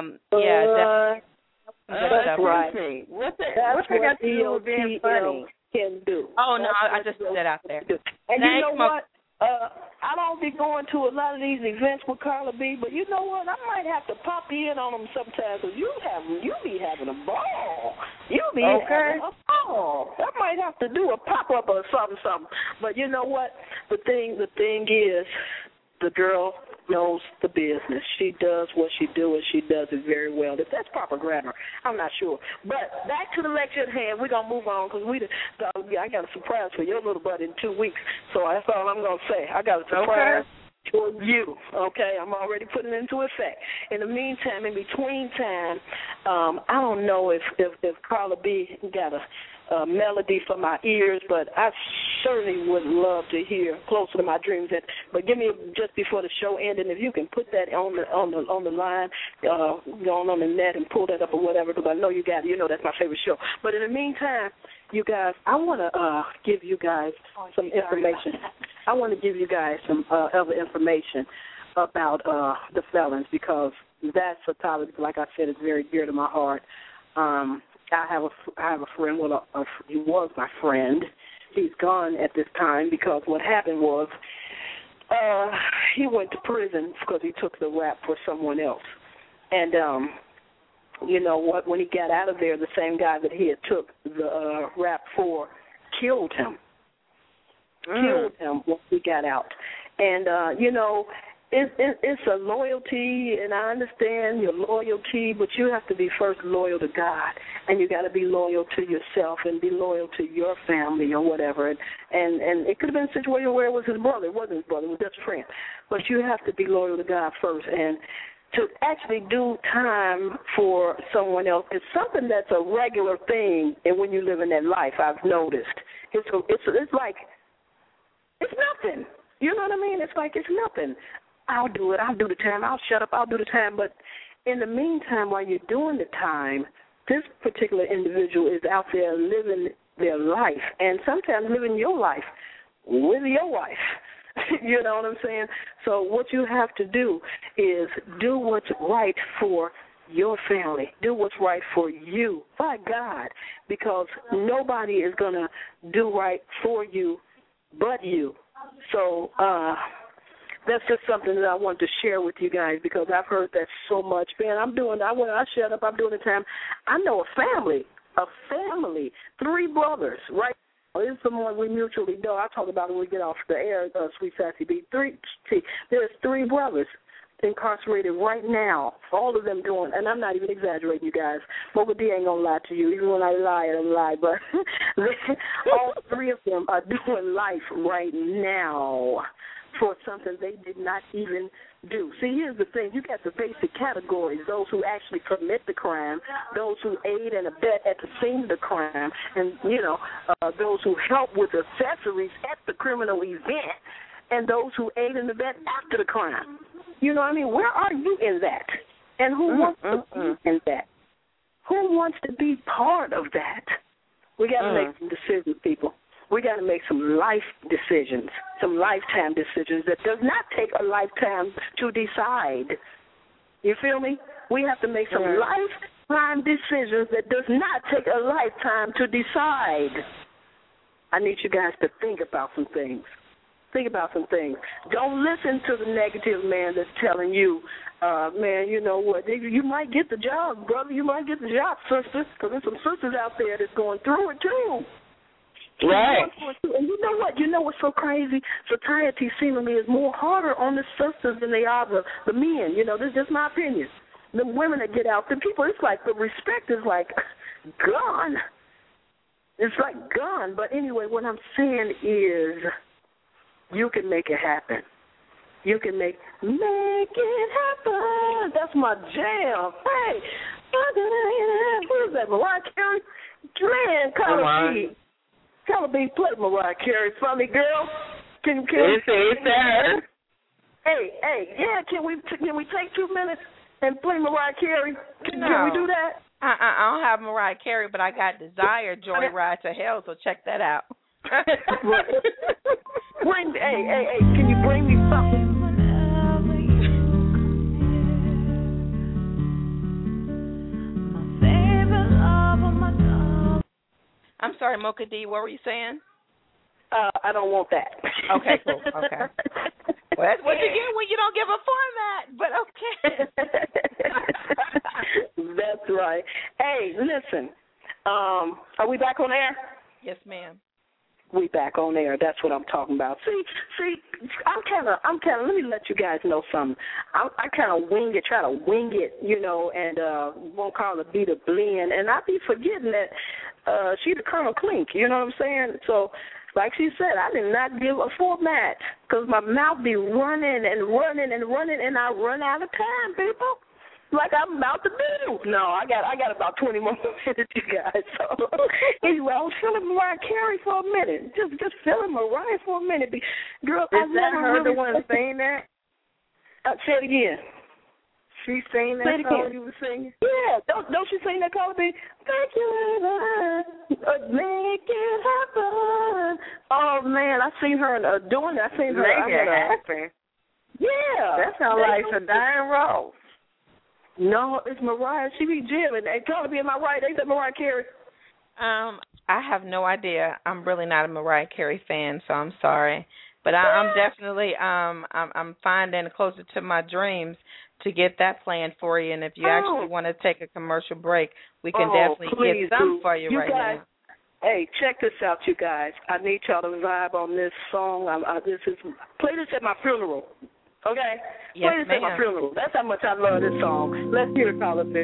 that's right. What's that got to do with being funny? Can do. Oh, no, I just put that out there. And Thanks, you know what? I don't be going to a lot of these events with Carla B, but you know what? I might have to pop in on them sometimes because you be having a ball. You be having a ball. I might have to do a pop-up or something. But you know what? The thing is, the girl knows the business. She does what she do, and she does it very well. If that's proper grammar, I'm not sure. But back to the lecture at hand. We're going to move on because I got a surprise for your little buddy in 2 weeks, so that's all I'm going to say. I got a surprise for you, okay? I'm already putting it into effect. In the meantime, in between time, I don't know if Carla B got a melody for my ears, but I certainly would love to hear Closer to My Dreams. But give me just before the show ended, if you can put that on the line, going on the net and pull that up or whatever, because I know you got it. You know that's my favorite show. But in the meantime, you guys, I want to give you guys some information. I want to give you guys some other information about the felons, because that's a topic, like I said, is very dear to my heart. I have a friend. Well, he was my friend. He's gone at this time because what happened was he went to prison because he took the rap for someone else. And you know what? When he got out of there, the same guy that he had took the rap for killed him. Killed him when he got out. And you know, it's a loyalty, and I understand your loyalty, but you have to be first loyal to God, and you got to be loyal to yourself and be loyal to your family or whatever. And it could have been a situation where it was his brother. It wasn't his brother. It was just a friend. But you have to be loyal to God first. And to actually do time for someone else is something that's a regular thing, and when you live in that life, I've noticed. It's like, it's nothing. You know what I mean? It's like it's nothing. I'll do it. I'll do the time. I'll shut up. I'll do the time. But in the meantime, while you're doing the time, this particular individual is out there living their life, and sometimes living your life with your wife. You know what I'm saying? So what you have to do is do what's right for your family. Do what's right for you, by God, because nobody is going to do right for you but you. So that's just something that I want to share with you guys, because I've heard that so much. Man, I shut up, I'm doing the time. I know a family, 3 brothers, right? This is someone we mutually know. I'll talk about it when we get off the air, Sweet Sassy B. There's 3 brothers incarcerated right now, all of them doing, and I'm not even exaggerating, you guys. Mocha D ain't going to lie to you. Even when I lie, but all 3 of them are doing life right now for something they did not even do. See, here's the thing. You got the basic categories: those who actually commit the crime, those who aid and abet at the scene of the crime, and, you know, those who help with accessories at the criminal event, and those who aid and abet after the crime. You know what I mean? Where are you in that? And who wants to be in that? Who wants to be part of that? We got to make some decisions, people. We got to make some life decisions, some lifetime decisions that does not take a lifetime to decide. You feel me? We have to make some lifetime decisions that does not take a lifetime to decide. I need you guys to think about some things. Think about some things. Don't listen to the negative man that's telling you, man, you know what, you might get the job, brother. You might get the job, sister, because there's some sisters out there that's going through it, too. Right. And you know what? You know what's so crazy? Society seemingly is more harder on the sisters than they are the men. You know, this is just my opinion. The women that get out, the people, it's like the respect is like gone. It's like gone. But anyway, what I'm saying is you can make it happen. You can make it happen. That's my jam. Hey, what is that, Mariah Carey? Man, Carla B, play Mariah Carey for me, girl. Can it's her. Hey, yeah, can we take 2 minutes and play Mariah Carey? Can we do that? I don't have Mariah Carey, but I got Desire, Joyride to Hell, so check that out. Hey, can you bring me something? I'm sorry, Mocha D, what were you saying? I don't want that. Okay, cool. Okay. Well, that's what you get when you don't give a format, but okay. That's right. Hey, listen, are we back on air? Yes, ma'am. We back on air. That's what I'm talking about. See, I'm kind of. Let me let you guys know something. I kind of try to wing it, you know, and won't call it be the blend, and I be forgetting that she the Colonel Klink. You know what I'm saying? So, like she said, I did not give a format because my mouth be running and running and running, and I run out of time, people. Like I'm about to do. No, I got about 20 more minutes, you guys. So anyway, I was feeling Mariah Carey for a minute. Just feeling Mariah for a minute. Girl, is that her the one saying that? Say it again. She sang that song you were singing? Yeah, don't she sing that Carla B? Make it happen. Oh man, I seen her doing that. I seen her. Make it happen. Yeah, that sounds like a Diane Ross. No, it's Mariah. She be jamming. Hey, Carla B, am I right? Ain't that Mariah Carey? I have no idea. I'm really not a Mariah Carey fan, so I'm sorry. But I'm definitely I'm finding closer to my dreams to get that planned for you. And if you actually want to take a commercial break, we can definitely get some for you right guys, now. Hey, check this out, you guys. I need y'all to vibe on this song. Play this at my funeral. Okay? Yes, play this at my funeral. That's how much I love this song. Let's hear it, Carla B.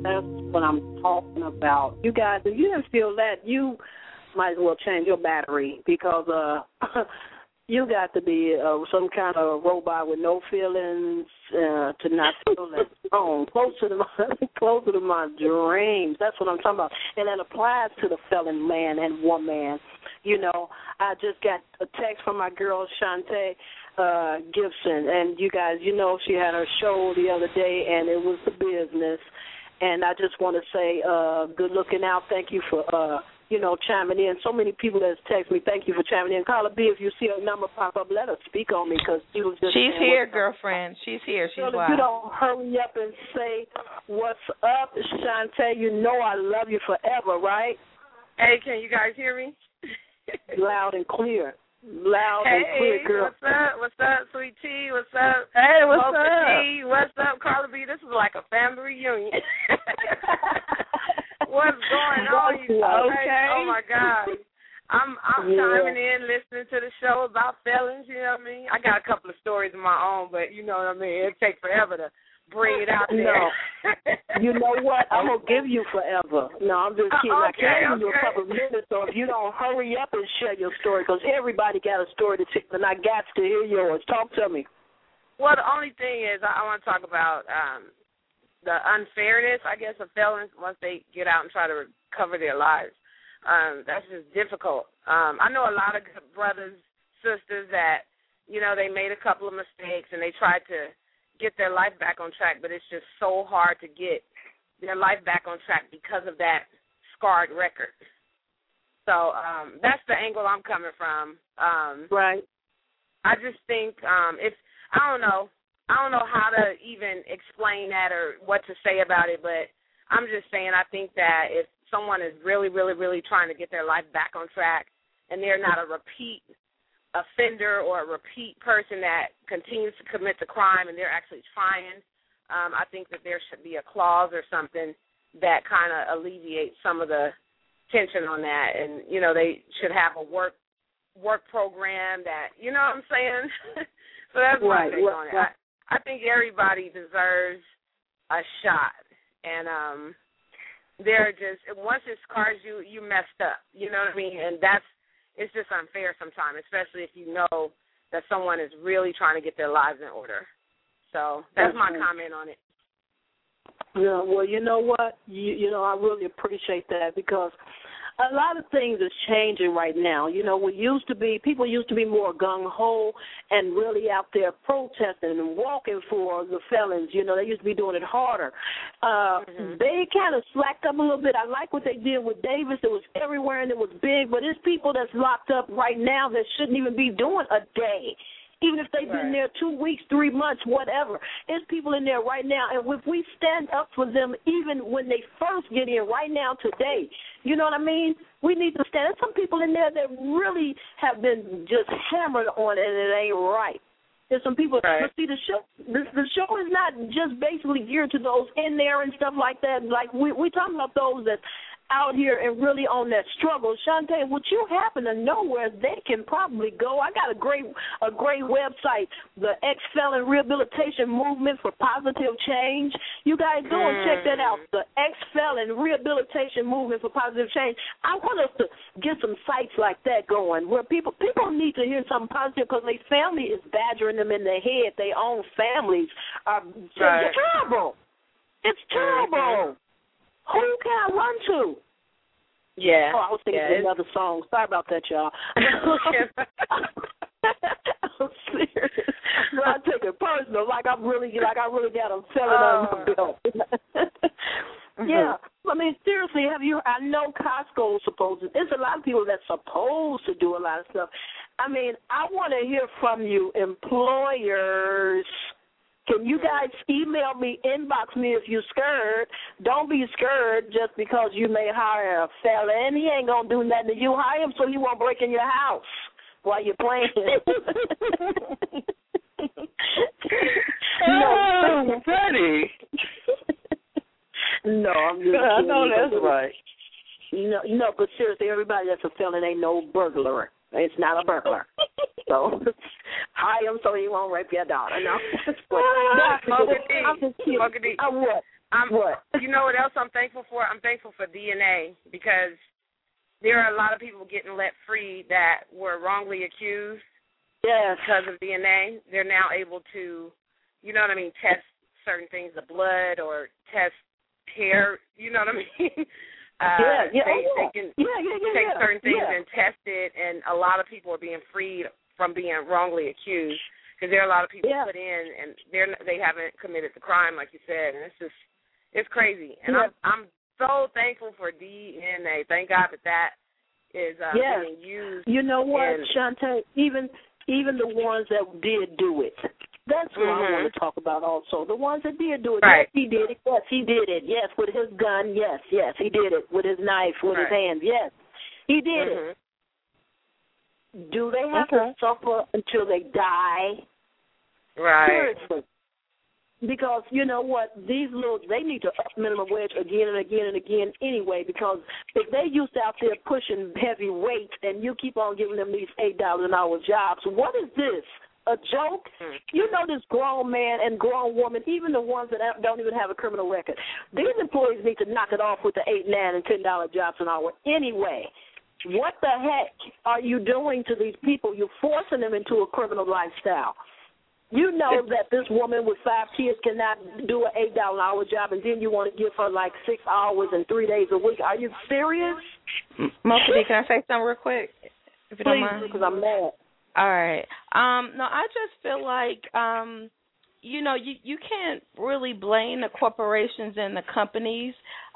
That's what I'm talking about. You guys, if you didn't feel that, you might as well change your battery because you got to be some kind of robot with no feelings to not feel that strong. Closer to my dreams. That's what I'm talking about. And that applies to the felon man and woman. You know, I just got a text from my girl, Shantae Gibson. And you guys, you know, she had her show the other day, and it was the business. And I just want to say good looking out. Thank you for chiming in. So many people that text me, thank you for chiming in. Carla B, if you see a number pop up, let her speak on me because she was just. She's here, girlfriend. She's here. She's wild. If you don't hurry up and say what's up, Shantae, you know I love you forever, right? Hey, can you guys hear me? Loud and clear. Loud and clear, girl. What's up? What's up, Sweet Tea? What's up? Hey, what's Mocha up? T? What's up, Carla B? This is like a family reunion. What's going on, you guys? Okay. Oh my God. I'm chiming in, listening to the show about felons, you know what I mean? I got a couple of stories of my own, but you know what I mean, it takes forever to bring it out there. No. You know what? I'm going to give you forever. No, I'm just kidding. I can give you a couple of minutes, so if you don't hurry up and share your story, because everybody got a story to tell, and I got to hear yours. Talk to me. Well, the only thing is I want to talk about the unfairness, I guess, of felons once they get out and try to recover their lives. That's just difficult. I know a lot of good brothers, sisters that, you know, they made a couple of mistakes and they tried to get their life back on track, but it's just so hard to get their life back on track because of that scarred record. So that's the angle I'm coming from. Right. I just think I don't know how to even explain that or what to say about it, but I'm just saying I think that if someone is really, really, really trying to get their life back on track and they're not a repeat offender or a repeat person that continues to commit the crime and they're actually trying, I think that there should be a clause or something that kind of alleviates some of the tension on that. And, you know, they should have a work program that, you know what I'm saying? So that's my take on it. I think everybody deserves a shot. And they're just, once it scars you, you messed up. You know what I mean? And it's just unfair sometimes, especially if you know that someone is really trying to get their lives in order. So that's my comment on it. Yeah, well, you know what? You know, I really appreciate that because a lot of things is changing right now. You know, people used to be more gung-ho and really out there protesting and walking for the felons. You know, they used to be doing it harder. They kind of slacked up a little bit. I like what they did with Davis. It was everywhere and it was big, but there's people that's locked up right now that shouldn't even be doing a day. Even if they've been there 2 weeks, 3 months, whatever. There's people in there right now, and if we stand up for them even when they first get in right now today, you know what I mean? We need to stand. There's some people in there that really have been just hammered on it, and it ain't right. There's some people, but see, the show is not just basically geared to those in there and stuff like that. Like, we talking about those that out here and really on that struggle. Shantae, would you happen to know where they can probably go? I got a great website, the Ex-Felon Rehabilitation Movement for Positive Change. You guys go and check that out, the Ex-Felon Rehabilitation Movement for Positive Change. I want us to get some sites like that going where people need to hear something positive because their family is badgering them in their head. Their own families are terrible. It's terrible. Who can I run to? Yeah. Oh, I was thinking of another song. Sorry about that, y'all. I'm serious. I take it personal, like I really got a felon on my belt. Yeah. I mean, seriously, I know Costco's supposed to. There's a lot of people that's supposed to do a lot of stuff. I mean, I want to hear from you, employers. Can you guys email me, inbox me if you're scared? Don't be scared just because you may hire a felon. He ain't going to do nothing to you. Hire him so he won't break in your house while you're playing. No, Freddie. No, I'm just kidding. I know that's right. No, but seriously, everybody that's a felon ain't no burglar. It's not a burglar. So hire him so he won't rape your daughter. No. I'm just kidding. What? What? You know what else I'm thankful for? I'm thankful for DNA, because there are a lot of people getting let free that were wrongly accused. Yes. Because of DNA. They're now able to, you know what I mean, test certain things, the blood, or test hair, you know what I mean? They can take certain things and test it, and a lot of people are being freed from being wrongly accused, because there are a lot of people put in, and they haven't committed the crime, like you said, and it's crazy. And I'm so thankful for DNA. Thank God that is being used. You know what, Shantae? Even the ones that did do it. That's what I want to talk about also. The ones that did do it. Right. Yes, he did it. Yes, he did it. Yes, with his gun. Yes, he did it. With his knife, with his hands. Yes, he did it. Do they have to suffer until they die? Right. Seriously. Because you know what, they need to up minimum wage again and again and again anyway, because if they used out there pushing heavy weights and you keep on giving them these $8 an hour jobs, what is this? A joke? You know, this grown man and grown woman, even the ones that don't even have a criminal record, these employees need to knock it off with the $8, $9, and $10 jobs an hour anyway. What the heck are you doing to these people? You're forcing them into a criminal lifestyle. You know that this woman with 5 kids cannot do an $8 an hour job, and then you want to give her like 6 hours and 3 days a week. Are you serious? Mostly, can I say something real quick, if you don't mind? Please, because I'm mad. All right. No, I just feel like, you know, you can't really blame the corporations and the companies.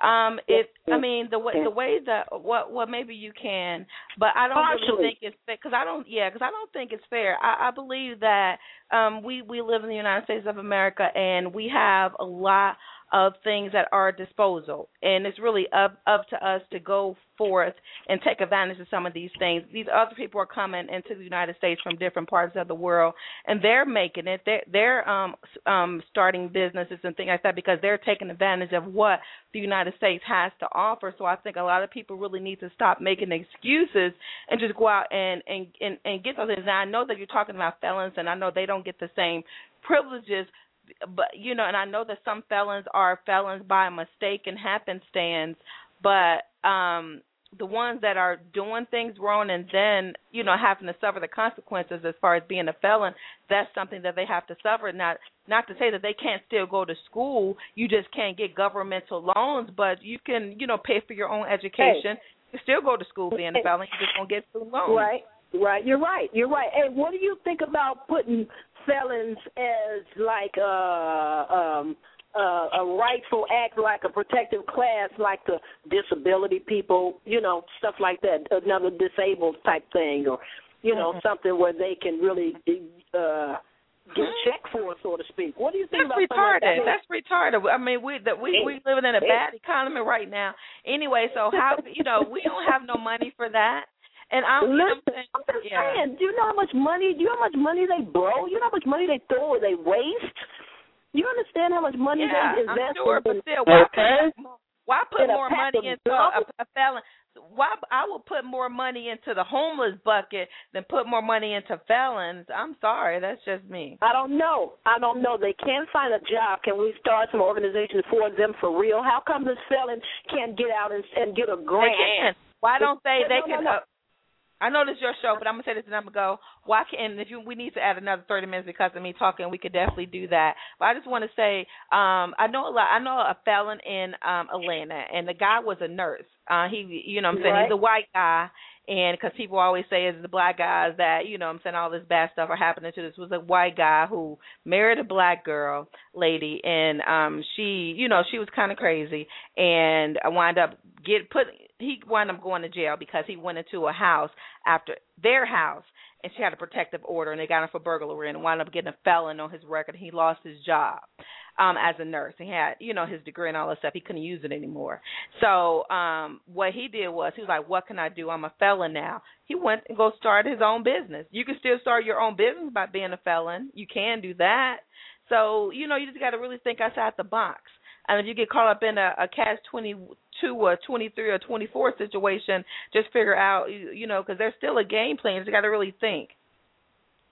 The way that what maybe you can, but I don't really think it's fair, because I don't think it's fair. I believe that we live in the United States of America, and we have a lot of things at our disposal, and it's really up to us to go forth and take advantage of some of these things. These other people are coming into the United States from different parts of the world, and they're making it. They're starting businesses and things like that because they're taking advantage of what the United States has to offer. So I think a lot of people really need to stop making excuses and just go out and get those things. Now, I know that you're talking about felons, and I know they don't get the same privileges, but, you know, and I know that some felons are felons by mistake and happenstance, but the ones that are doing things wrong and then, you know, having to suffer the consequences as far as being a felon, that's something that they have to suffer. Not to say that they can't still go to school. You just can't get governmental loans, but you can, you know, pay for your own education. You can still go to school being a felon. You just won't get student loans. Right. You're right. Hey, what do you think about putting felons as like a rightful act, like a protective class, like the disability people, you know, stuff like that, another disabled type thing, or, you know, something where they can really get checked for, so to speak. What do you think about retarded? That's retarded. I mean, we living in a bad economy right now. Anyway, so how, you know, we don't have no money for that. And I'm saying, do you know how much money? Do you know how much money they blow? You know how much money they throw or they waste? You understand how much money they invest? I'm sure, but still, why put more money into a felon? Why I will put more money into the homeless bucket than put more money into felons? I'm sorry, that's just me. I don't know. They can't find a job. Can we start some organizations for them for real? How come this felon can't get out and get a grant? They can. Why don't they? They can. I know this is your show, but I'm gonna say this and I'm gonna go. Why can't? We need to add another 30 minutes because of me talking. We could definitely do that. But I just want to say, I know a felon in Atlanta, and the guy was a nurse. He, you know, what I'm saying, he's a white guy, and because people always say it's the black guys that, you know, what I'm saying, all this bad stuff are happening to. This was a white guy who married a black lady, and she, you know, she was kind of crazy, and I wound up he wound up going to jail because he went into a house after their house, and she had a protective order, and they got him for burglary, and wound up getting a felon on his record. He lost his job as a nurse. He had, you know, his degree and all that stuff. He couldn't use it anymore. So what he did was, he was like, what can I do? I'm a felon now. He went and go start his own business. You can still start your own business by being a felon. You can do that. So, you know, you just got to really think outside the box. And if you get caught up in a catch-22 or 23 or 24 situation, just figure out, you know, because there's still a game plan. You got to really think.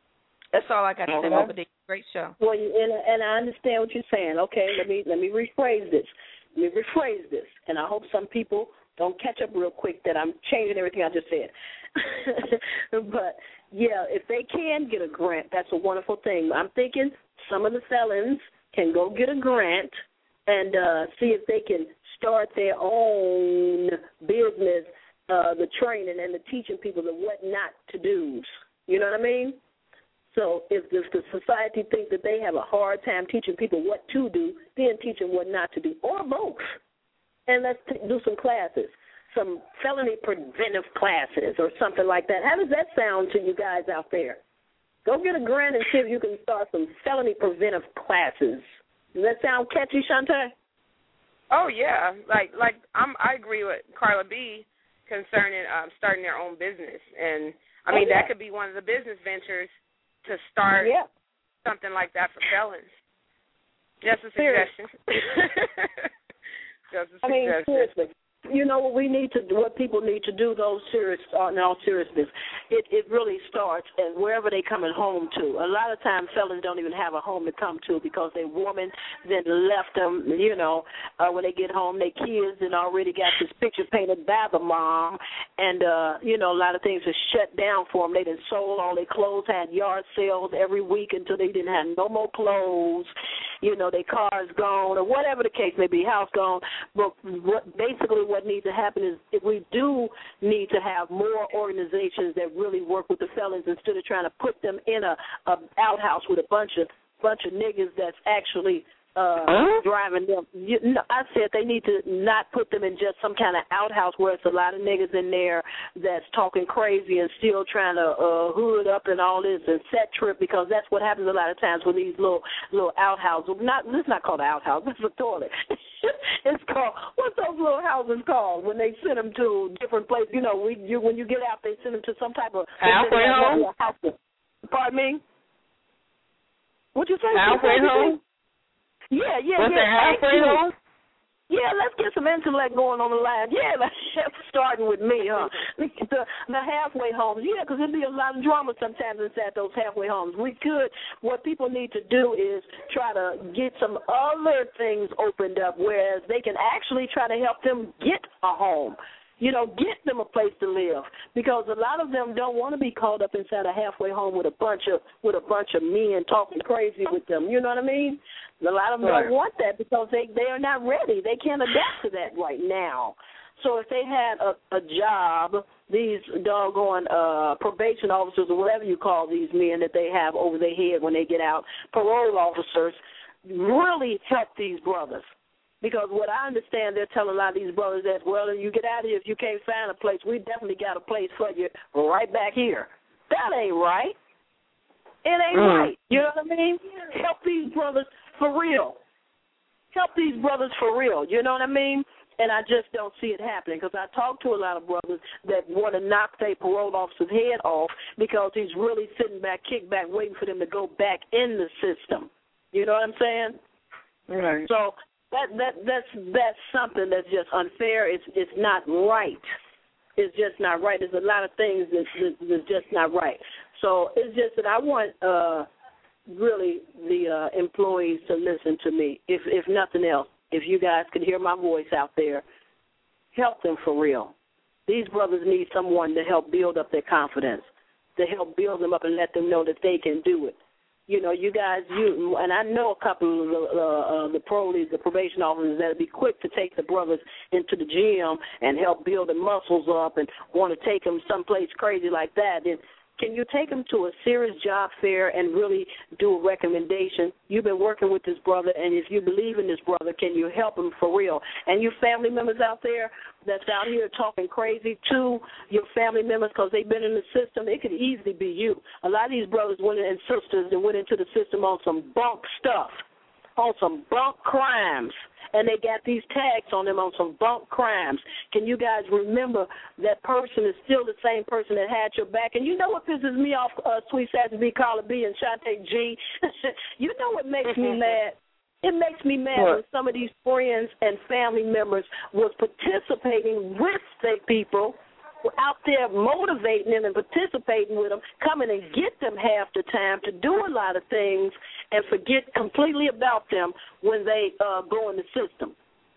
That's all I got to say, Mama D. Great show. Well, and I understand what you're saying. Okay, let me rephrase this. And I hope some people don't catch up real quick that I'm changing everything I just said. But, yeah, if they can get a grant, that's a wonderful thing. I'm thinking some of the felons can go get a grant and see if they can start their own business, the training and the teaching people the what not to do. You know what I mean? So if the society thinks that they have a hard time teaching people what to do, then teach them what not to do, or both. And let's do some classes, some felony preventive classes or something like that. How does that sound to you guys out there? Go get a grant and see if you can start some felony preventive classes. Does that sound catchy, Shantae? Oh yeah, I agree with Carla B concerning starting their own business, and I mean that could be one of the business ventures to start something like that for felons. Just a suggestion. Just a suggestion. Seriously. You know what people need to do, though, in all seriousness, it really starts and wherever they coming home to. A lot of times felons don't even have a home to come to because their woman then left them, when they get home, their kids then already got this picture painted by the mom, and, a lot of things are shut down for them. They done sold all their clothes, had yard sales every week until they didn't have no more clothes. Their car's gone or whatever the case may be, house gone. But basically what needs to happen is if we do need to have more organizations that really work with the felons instead of trying to put them in a outhouse with a bunch of niggas that's actually driving them. I said they need to not put them in just some kind of outhouse where it's a lot of niggas in there that's talking crazy and still trying to hood up and all this and set trip, because that's what happens a lot of times with these little outhouses. This is not called an outhouse. This is a toilet. It's called, what's those little houses called when they send them to different places? When you get out, they send them to some type of halfway home. Pardon me? What'd you say? Halfway home. Yeah. Halfway home? Yeah, let's get some intellect going on the line. Yeah, starting with me, huh? The halfway homes. Yeah, because there'd be a lot of drama sometimes inside those halfway homes. What people need to do is try to get some other things opened up, whereas they can actually try to help them get a home. Get them a place to live, because a lot of them don't want to be caught up inside a halfway home with a bunch of men talking crazy with them. You know what I mean? A lot of them don't want that because they are not ready. They can't adapt to that right now. So if they had a job, these doggone probation officers or whatever you call these men that they have over their head when they get out, parole officers, really help these brothers. Because what I understand, they're telling a lot of these brothers that, well, you get out of here, if you can't find a place, we definitely got a place for you right back here. That ain't right. It ain't right. You know what I mean? Help these brothers for real. You know what I mean? And I just don't see it happening, because I talk to a lot of brothers that want to knock their parole officer's head off because he's really sitting back, kicked back, waiting for them to go back in the system. You know what I'm saying? Right. So that's something that's just unfair. It's not right. It's just not right. There's a lot of things that's just not right. So it's just that I want really the employees to listen to me. If nothing else, if you guys could hear my voice out there, help them for real. These brothers need someone to help build up their confidence, to help build them up and let them know that they can do it. You guys, and I know a couple of the probation officers that'll be quick to take the brothers into the gym and help build their muscles up and want to take them someplace crazy like that. And can you take them to a serious job fair and really do a recommendation? You've been working with this brother, and if you believe in this brother, can you help him for real? And you family members out there that's out here talking crazy to your family members because they've been in the system, it could easily be you. A lot of these brothers and sisters that went into the system on some bunk stuff, on some bunk crimes, and they got these tags on them on some bunk crimes. Can you guys remember that person is still the same person that had your back? And you know what pisses me off, Sweet Sassy B, Carla B, and Shantae G? You know what makes me mad? It makes me mad when some of these friends and family members was participating with their people out there motivating them and participating with them, coming and get them half the time to do a lot of things and forget completely about them when they go in the system.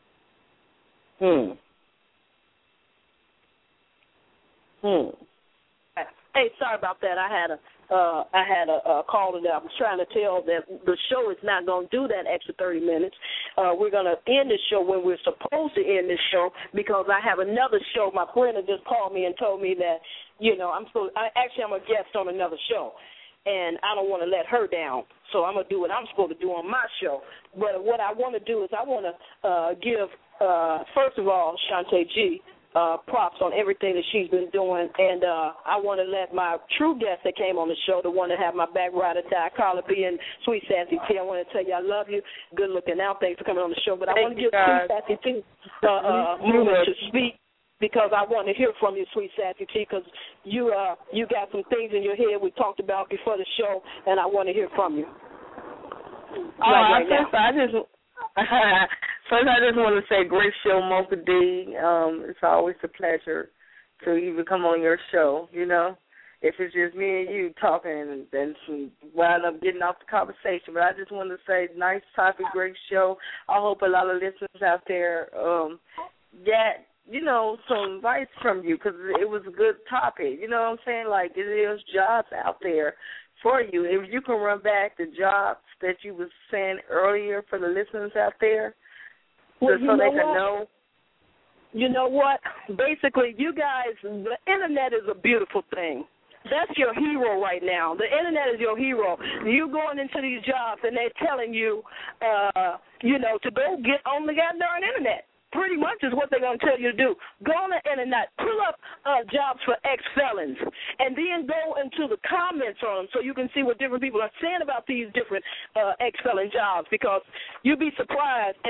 Hey, sorry about that. I had a call that I was trying to tell that the show is not going to do that extra 30 minutes. We're going to end the show when we're supposed to end this show because I have another show. My friend had just called me and told me that, I'm a guest on another show, and I don't want to let her down. So I'm going to do what I'm supposed to do on my show. But what I want to do is I want to give, first of all, Shantae G, props on everything that she's been doing, and I want to let my true guest that came on the show, the one that had my back ride or die, Carla B and Sweet Sassy T, I want to tell you I love you. Good looking out. Thanks for coming on the show. But I want to give Sweet Sassy T a moment to speak because I want to hear from you, Sweet Sassy T, because you got some things in your head we talked about before the show, and I want to hear from you. First, I just want to say great show, Mocha D. It's always a pleasure to even come on your show, If it's just me and you talking, then she wound up getting off the conversation. But I just want to say nice topic, great show. I hope a lot of listeners out there get, some advice from you because it was a good topic. You know what I'm saying? Like, there's jobs out there for you. If you can run back the jobs that you was saying earlier for the listeners out there, so they can know. You know what? Basically, you guys, the Internet is a beautiful thing. That's your hero right now. The Internet is your hero. You going into these jobs and they're telling you, to go get on the goddamn Internet. Pretty much is what they're going to tell you to do. Go on the Internet, pull up jobs for ex-felons, and then go into the comments on them so you can see what different people are saying about these different ex-felon jobs because you'll be surprised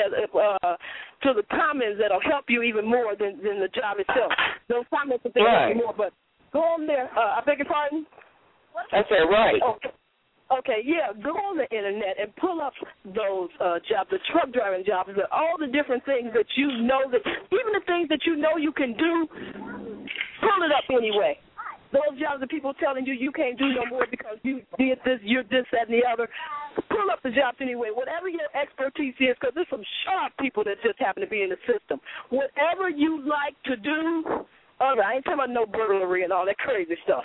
to the comments that will help you even more than the job itself. Those comments will help you more, but go on there. I beg your pardon? I said right. Okay, yeah, go on the Internet and pull up those jobs, the truck driving jobs, all the different things that you know, that even the things that you know you can do, pull it up anyway. Those jobs that people telling you can't do no more because you did this, you're this, that, and the other, pull up the jobs anyway. Whatever your expertise is, because there's some sharp people that just happen to be in the system. Whatever you like to do, I ain't talking about no burglary and all that crazy stuff.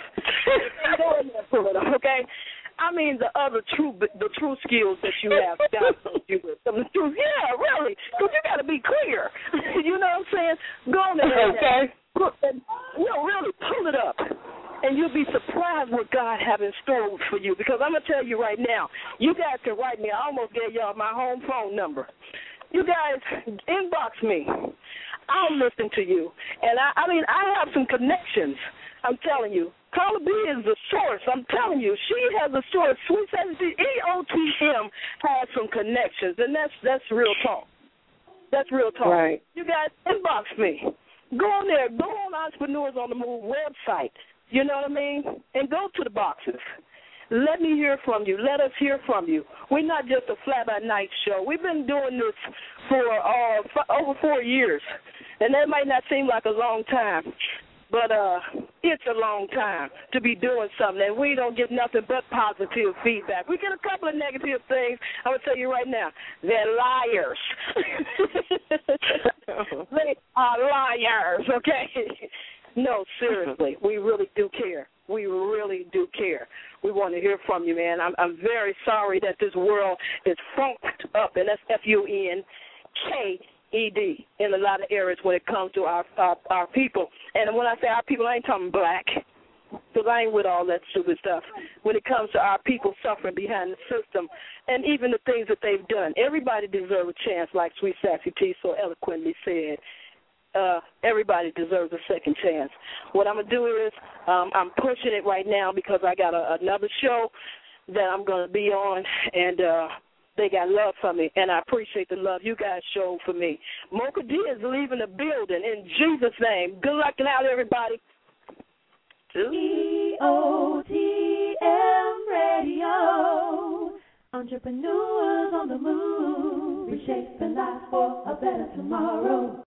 Go in there, pull it up, okay? I mean the true skills that you have. Some of the truth, yeah, really, because you got to be clear. You know what I'm saying? Go on there, okay? Really, pull it up, and you'll be surprised what God have in store for you. Because I'm gonna tell you right now, you guys can write me. I almost gave y'all my home phone number. You guys inbox me. I'll listen to you, and I have some connections. I'm telling you. Carla B is the source. I'm telling you, she has a source. Sweet Sassy EOTM has some connections, and that's real talk. That's real talk. Right. You guys inbox me. Go on there. Go on Entrepreneurs on the Move website. You know what I mean? And go to the boxes. Let me hear from you. Let us hear from you. We're not just a fly-by-night show. We've been doing this for over 4 years, and that might not seem like a long time. But it's a long time to be doing something, and we don't get nothing but positive feedback. We get a couple of negative things. I'm going to tell you right now, they're liars. They are liars, okay? No, seriously, we really do care. We really do care. We want to hear from you, man. I'm very sorry that this world is funked up, and that's FUNKED in a lot of areas when it comes to our people. And when I say our people, I ain't talking black, because I ain't with all that stupid stuff. When it comes to our people suffering behind the system and even the things that they've done, everybody deserves a chance, like Sweet Sassy T so eloquently said. Everybody deserves a second chance. What I'm going to do is I'm pushing it right now because I got another show that I'm going to be on, and they got love for me, and I appreciate the love you guys showed for me. Mocha D is leaving the building in Jesus' name. Good luck out, everybody. EOTM Radio. Entrepreneurs on the move. Reshaping life for a better tomorrow.